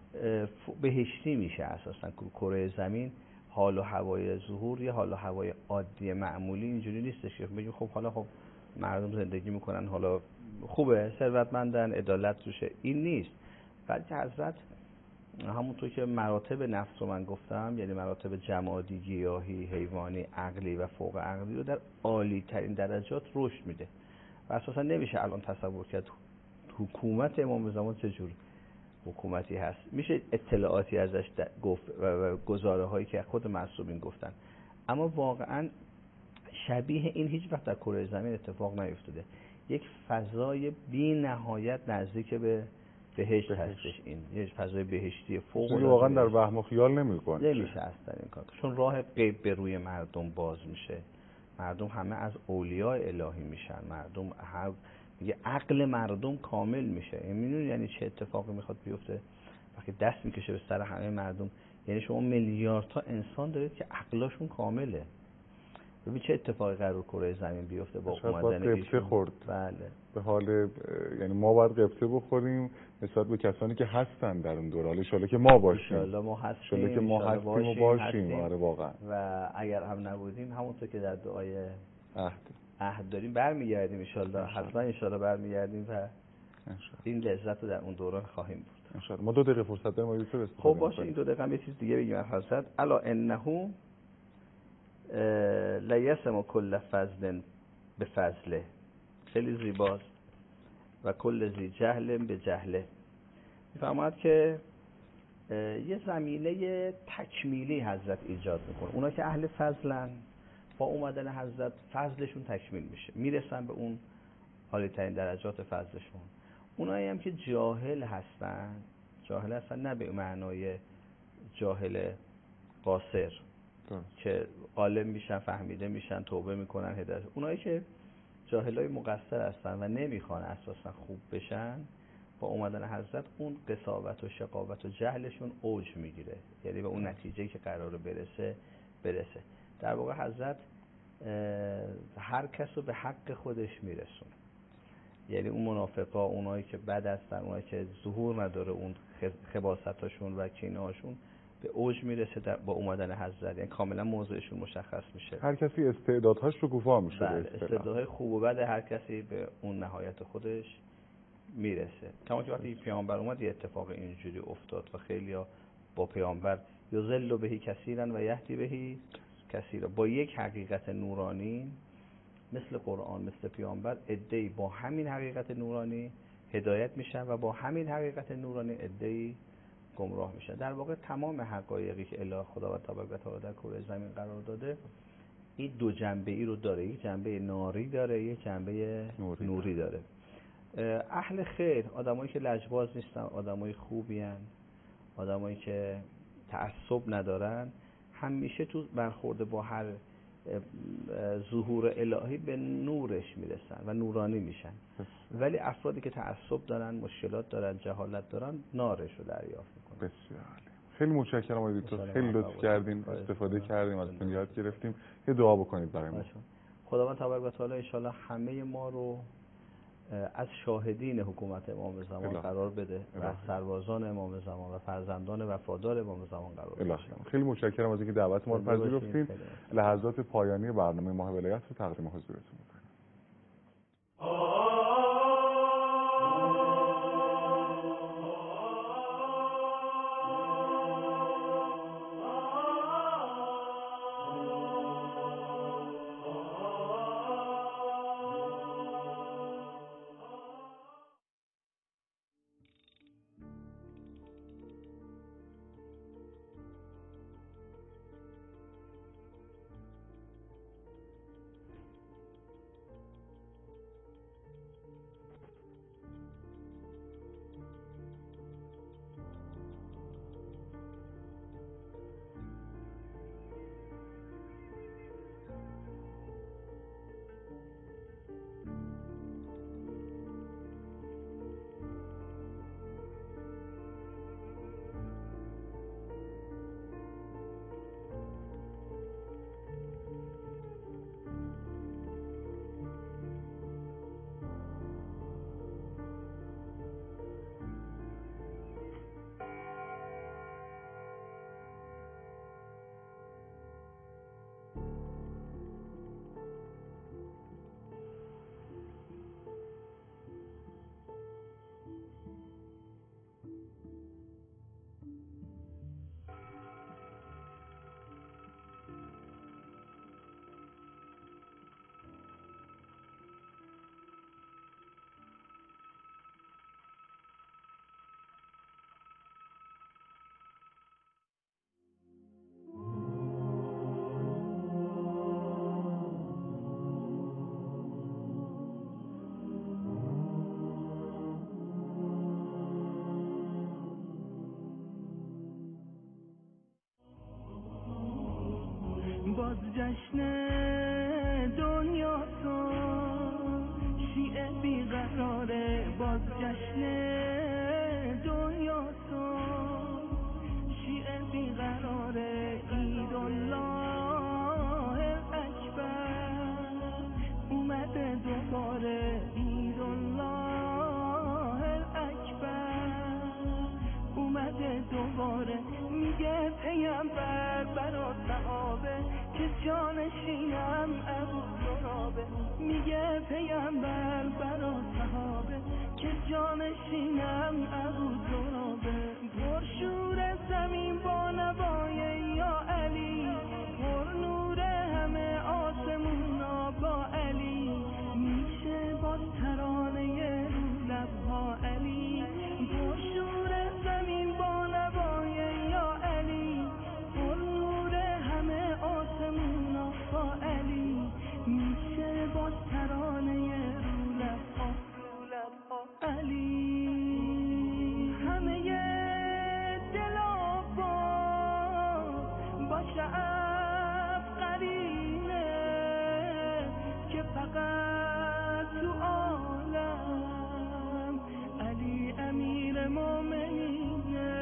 E: بهشتی میشه. اساسا کره زمین حال و هوای ظهور یه حال و هوای عادی معمولی اینجوری نیستش که بگیم خب حالا خب مردم زندگی میکنن، حالا خوبه، ثروتمندن، عدالت توشه. این نیست. بلکه حضرت همونطور که مراتب نفس رو من گفتم، یعنی مراتب جمادی، گیاهی، حیوانی، عقلی و فوق عقلی رو در عالی ترین درجات رشد میده. و اساسا نمیشه الان تصور کرد حکومت امام زمان چجور حکومتی هست. میشه اطلاعاتی ازش گفت و گزاره هایی که خود معصومین گفتن، اما واقعا شبیه این هیچ وقت در کره زمین اتفاق نیفتاده. یک فضای بی نهایت نزدیک به بهشت هستش. این یه فضای بهشتی فوق العاده
B: واقعا در وهم و خیال نمیکنه.
E: نمیشه اصلا این کار، چون راه غیب به روی مردم باز میشه. مردم همه از اولیاء الهی میشن. مردم میگه عقل مردم کامل میشه. میدونی یعنی چه اتفاقی میخواد بیفته وقتی دست میکشه به سر همه مردم؟ یعنی شما میلیاردتا انسان دارید که عقلاشون کامله. ببین چه اتفاقی قرار کره زمین بیفته با اومدن ایشون.
B: خورد.
E: بله.
B: به حال یعنی ما باید قبطه بخوریم نسبت به کسانی که هستن در اون دوره. ان شاءالله که ما باشیم.
E: ان شاءالله ما هستیم.
B: ان شاءالله که ما هستیم و باشیم. آره واقعا.
E: و اگر هم نبودیم همونطور که در دعای عهد داریم برمیگردیم ان شاءالله. حتما ان شاءالله برمیگردیم و این لذت رو در اون دوران خواهیم برد.
B: ان شاءالله. ما 2 دقیقه فرصت داریم آیه تو.
E: خب باشه این 2 دقیقه هم یه چیز دیگه بگیم حضرت. الا انه لا یسم کل فضل به فضله. خیلی زیباست. و کل ذی جهل به جهله. میفرماید که یه زمینه تکمیلی حضرت ایجاد میکنه. اونا که اهل فضلن با اومدن حضرت فضلشون تکمیل میشه، میرسن به اون عالی ترین درجات فضلشون. اونایی هم که جاهل هستن نه به معنای جاهل قاصر که عالم میشن، فهمیده میشن، توبه میکنن، هدایت. اونایی که جاهلای مقصر هستن و نمیخوان اساسا خوب بشن، با اومدن حضرت اون قساوت و شقاوت و جهلشون اوج میگیره، یعنی به اون نتیجه که قراره برسه. در واقع حضرت هر کس رو به حق خودش میرسونه. یعنی اون منافقا، اونایی که بد هستن، اونایی که ظهور نداره اون خباثتاشون و کینه‌هاشون، به اوج میرسه با اومدن حضرت. یعنی کاملا موضوعشون مشخص میشه.
B: هر کسی استعدادهاش رو گفا میشه.
E: بله، استعدادهای خوب و بد هر کسی به اون نهایت خودش میرسه. کما که وقتی پیامبر اومد یه اتفاق اینجوری افتاد و خیلیا با پیامبر یذل بهی کثیرا و یهدی بهی کثیرا، با یک حقیقت نورانی مثل قرآن، مثل پیامبر، عده‌ای با همین حقیقت نورانی هدایت میشن و با همین حقیقت نورانی عده‌ای گمراه میشن. در واقع تمام حقایقی که اله خداوند تبارک و تعالی در کره زمین قرار داده این 2 جنبه ای رو داره. یک جنبه ناری داره، یک جنبه نوری داره. اهل خیر، آدمایی که لجباز نیستن، آدمای خوبی ان، آدمایی که تعصب ندارن، همیشه تو برخورد با هر ظهور الهی به نورش میرسن و نورانی میشن. ولی افرادی که تعصب دارن، مشکلات دارن، جهالت دارن، نارش رو دریافت میکنن.
B: بسیار عالی. خیلی متشکرم آقای دکتر، خیلی لطف کردین، استفاده کردیم، ازتون یاد گرفتیم. یه دعا بکنید برای ما.
E: خداوند تبارک و تعالی ان شاءالله همه ما رو از شاهدین حکومت امام زمان قرار بده و از سربازان امام زمان و فرزندان وفادار امام زمان قرار بده.
B: خیلی متشکرم از اینکه دعوت ما رو پذیرفتین. لحظات پایانی برنامه ماه ولایت رو تقدیم حضورتون می‌کنم.
A: باز جشن دنیا تو شیعه بیقراره، باز جشن دنیا تو شیعه بیقراره. عید الله اکبر اومده دوباره، عید الله اکبر اومده دوباره. میگه پیامبر برا صحابه که جانشینم ابو ترابه. میگه پیامبر برا صحابه که جانشینم ابو ترابه. پرشور زمین با نوای یا علی، پر نور همه آسمونا با علی. میشه باز ترانه رو لبها علی. پرشور زمین با نوای یا علی، پر نور همه آسمونا با علی. میشه باز ترانه رو لبها علی. همه دلا با شعب قرینه که فقط تو عالم علی امیر مومنینه،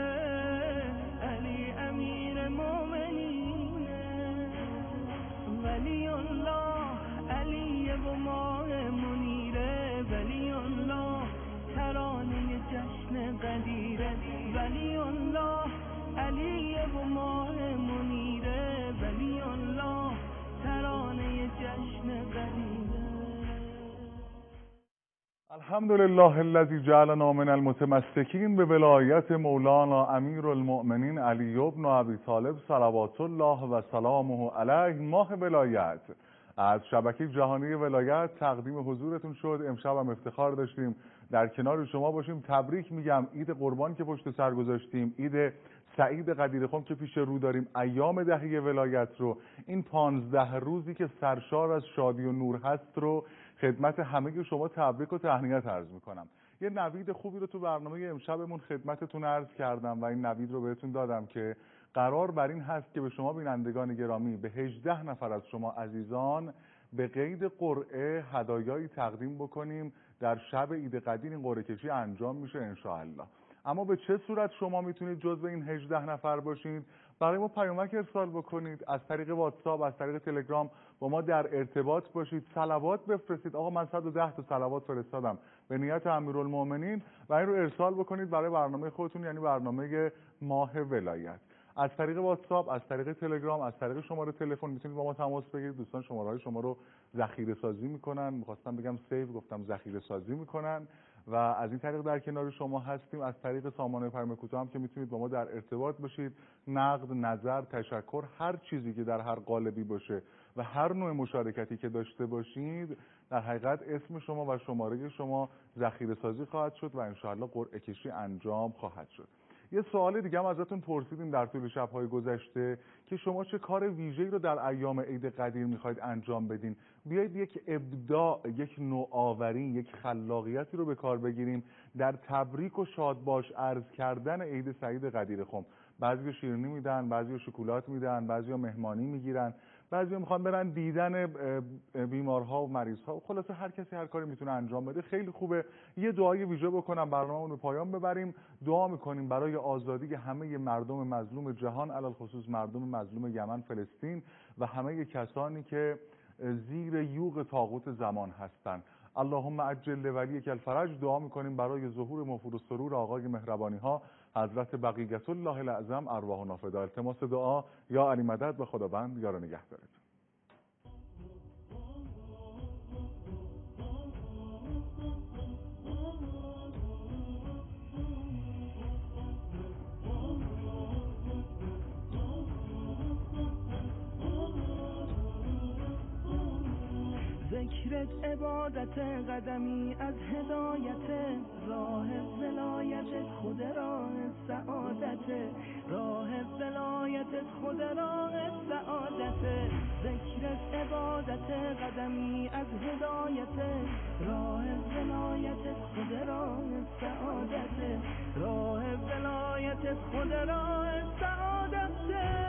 A: علی امیر مومنینه. ولی الله علی و ماه منیره، ولی الله ترانه جشن قدیره. ولی الله علی و ماه منیره، ولی الله ترانه جشن قدیره.
B: الحمدلله الذی جعلنا من المتمسکین به ولایت مولانا امیر المؤمنین علی بن ابی طالب صلوات الله و سلامه علیه. ماه ولایت از شبکه جهانی ولایت تقدیم حضورتون شد. امشب هم افتخار داشتیم در کنار شما باشیم. تبریک میگم، عید قربان که پشت سر گذاشتیم، عید سعید قدیرخان که پیش رو داریم، ایام دهه ولایت رو، این 15 روزی که سرشار از شادی و نور هست رو خدمت همه شما تبریک و تهنیت عرض میکنم. یه نوید خوبی رو تو برنامه امشبمون خدمتتون عرض کردم و این نوید رو بهتون دادم که قرار بر این هست که به شما بینندگان گرامی، به 18 نفر از شما عزیزان به قید قرعه هدایایی تقدیم بکنیم. در شب عید قدیر این قرعه کشی انجام میشه انشاءالله. اما به چه صورت شما میتونید جزو این 18 نفر باشید؟ برای ما پیامک ارسال بکنید، از طریق واتساپ، از طریق تلگرام با ما در ارتباط باشید، صلوات بفرستید. آقا من 110 تا صلوات فرستادم به نیت امیرالمومنین و این رو ارسال بکنید برای برنامه خودتون، یعنی برنامه ماه ولایت. از طریق واتساپ، از طریق تلگرام، از طریق شماره تلفن میتونید با ما تماس بگیرید. دوستان شماره‌های شما رو ذخیره سازی میکنن، می‌خواستم بگم سیو، گفتم ذخیره سازی میکنن و از این طریق در کنار شما هستیم. از طریق سامانه پیام کوتاه هم که میتونید با ما در ارتباط باشید، نقد، نظر، تشکر، هر چیزی که در هر قالبی باشه و هر نوع مشارکتی که داشته باشید، در حقیقت اسم شما و شماره شما ذخیره سازی خواهد شد و انشاءالله قرعه کشی انجام خواهد شد. یه سوال دیگه هم ازتون پرسیدیم در طول شب‌های گذشته که شما چه کار ویژه‌ای رو در ایام عید قدیر می‌خواید انجام بدین. بیایید یک ابداع، یک نوآوری، یک خلاقیتی رو به کار بگیریم در تبریک و شادباش عرض کردن عید سعید قدیر خم. بعضی شیرینی میدن، بعضی شکلات میدن، بعضی مهمانی میگیرن، بعضی میخوان برن دیدن بیمارها و مریضها. خلاصه هر کسی هر کاری میتونه انجام بده. خیلی خوبه یه دعای ویژه بکنم، برنامه‌مون رو پایان ببریم. دعا میکنیم برای آزادی همه مردم مظلوم جهان، علل خصوص مردم مظلوم یمن، فلسطین و همه کسانی که زیر یوغ طاغوت زمان هستند. اللهم عجل لولیک الفرج. دعا میکنیم برای ظهور مفور السرور آقای مهربانی ها حضرت بقیت الله الاعظم، ارواحنا فدا. التماس دعا. یا علی مدد و خداوند یار نگهدارتون.
A: ذکرت عبادت، قدمی از هدایت، راه ولایتت خود راه سعادت، راه ولایتت خود راه سعادت. ذکرت عبادت، قدمی از هدایت، راه ولایتت خود راه سعادت، راه ولایتت خود راه سعادت.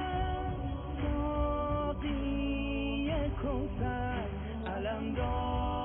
A: ساقی کوثر علمدار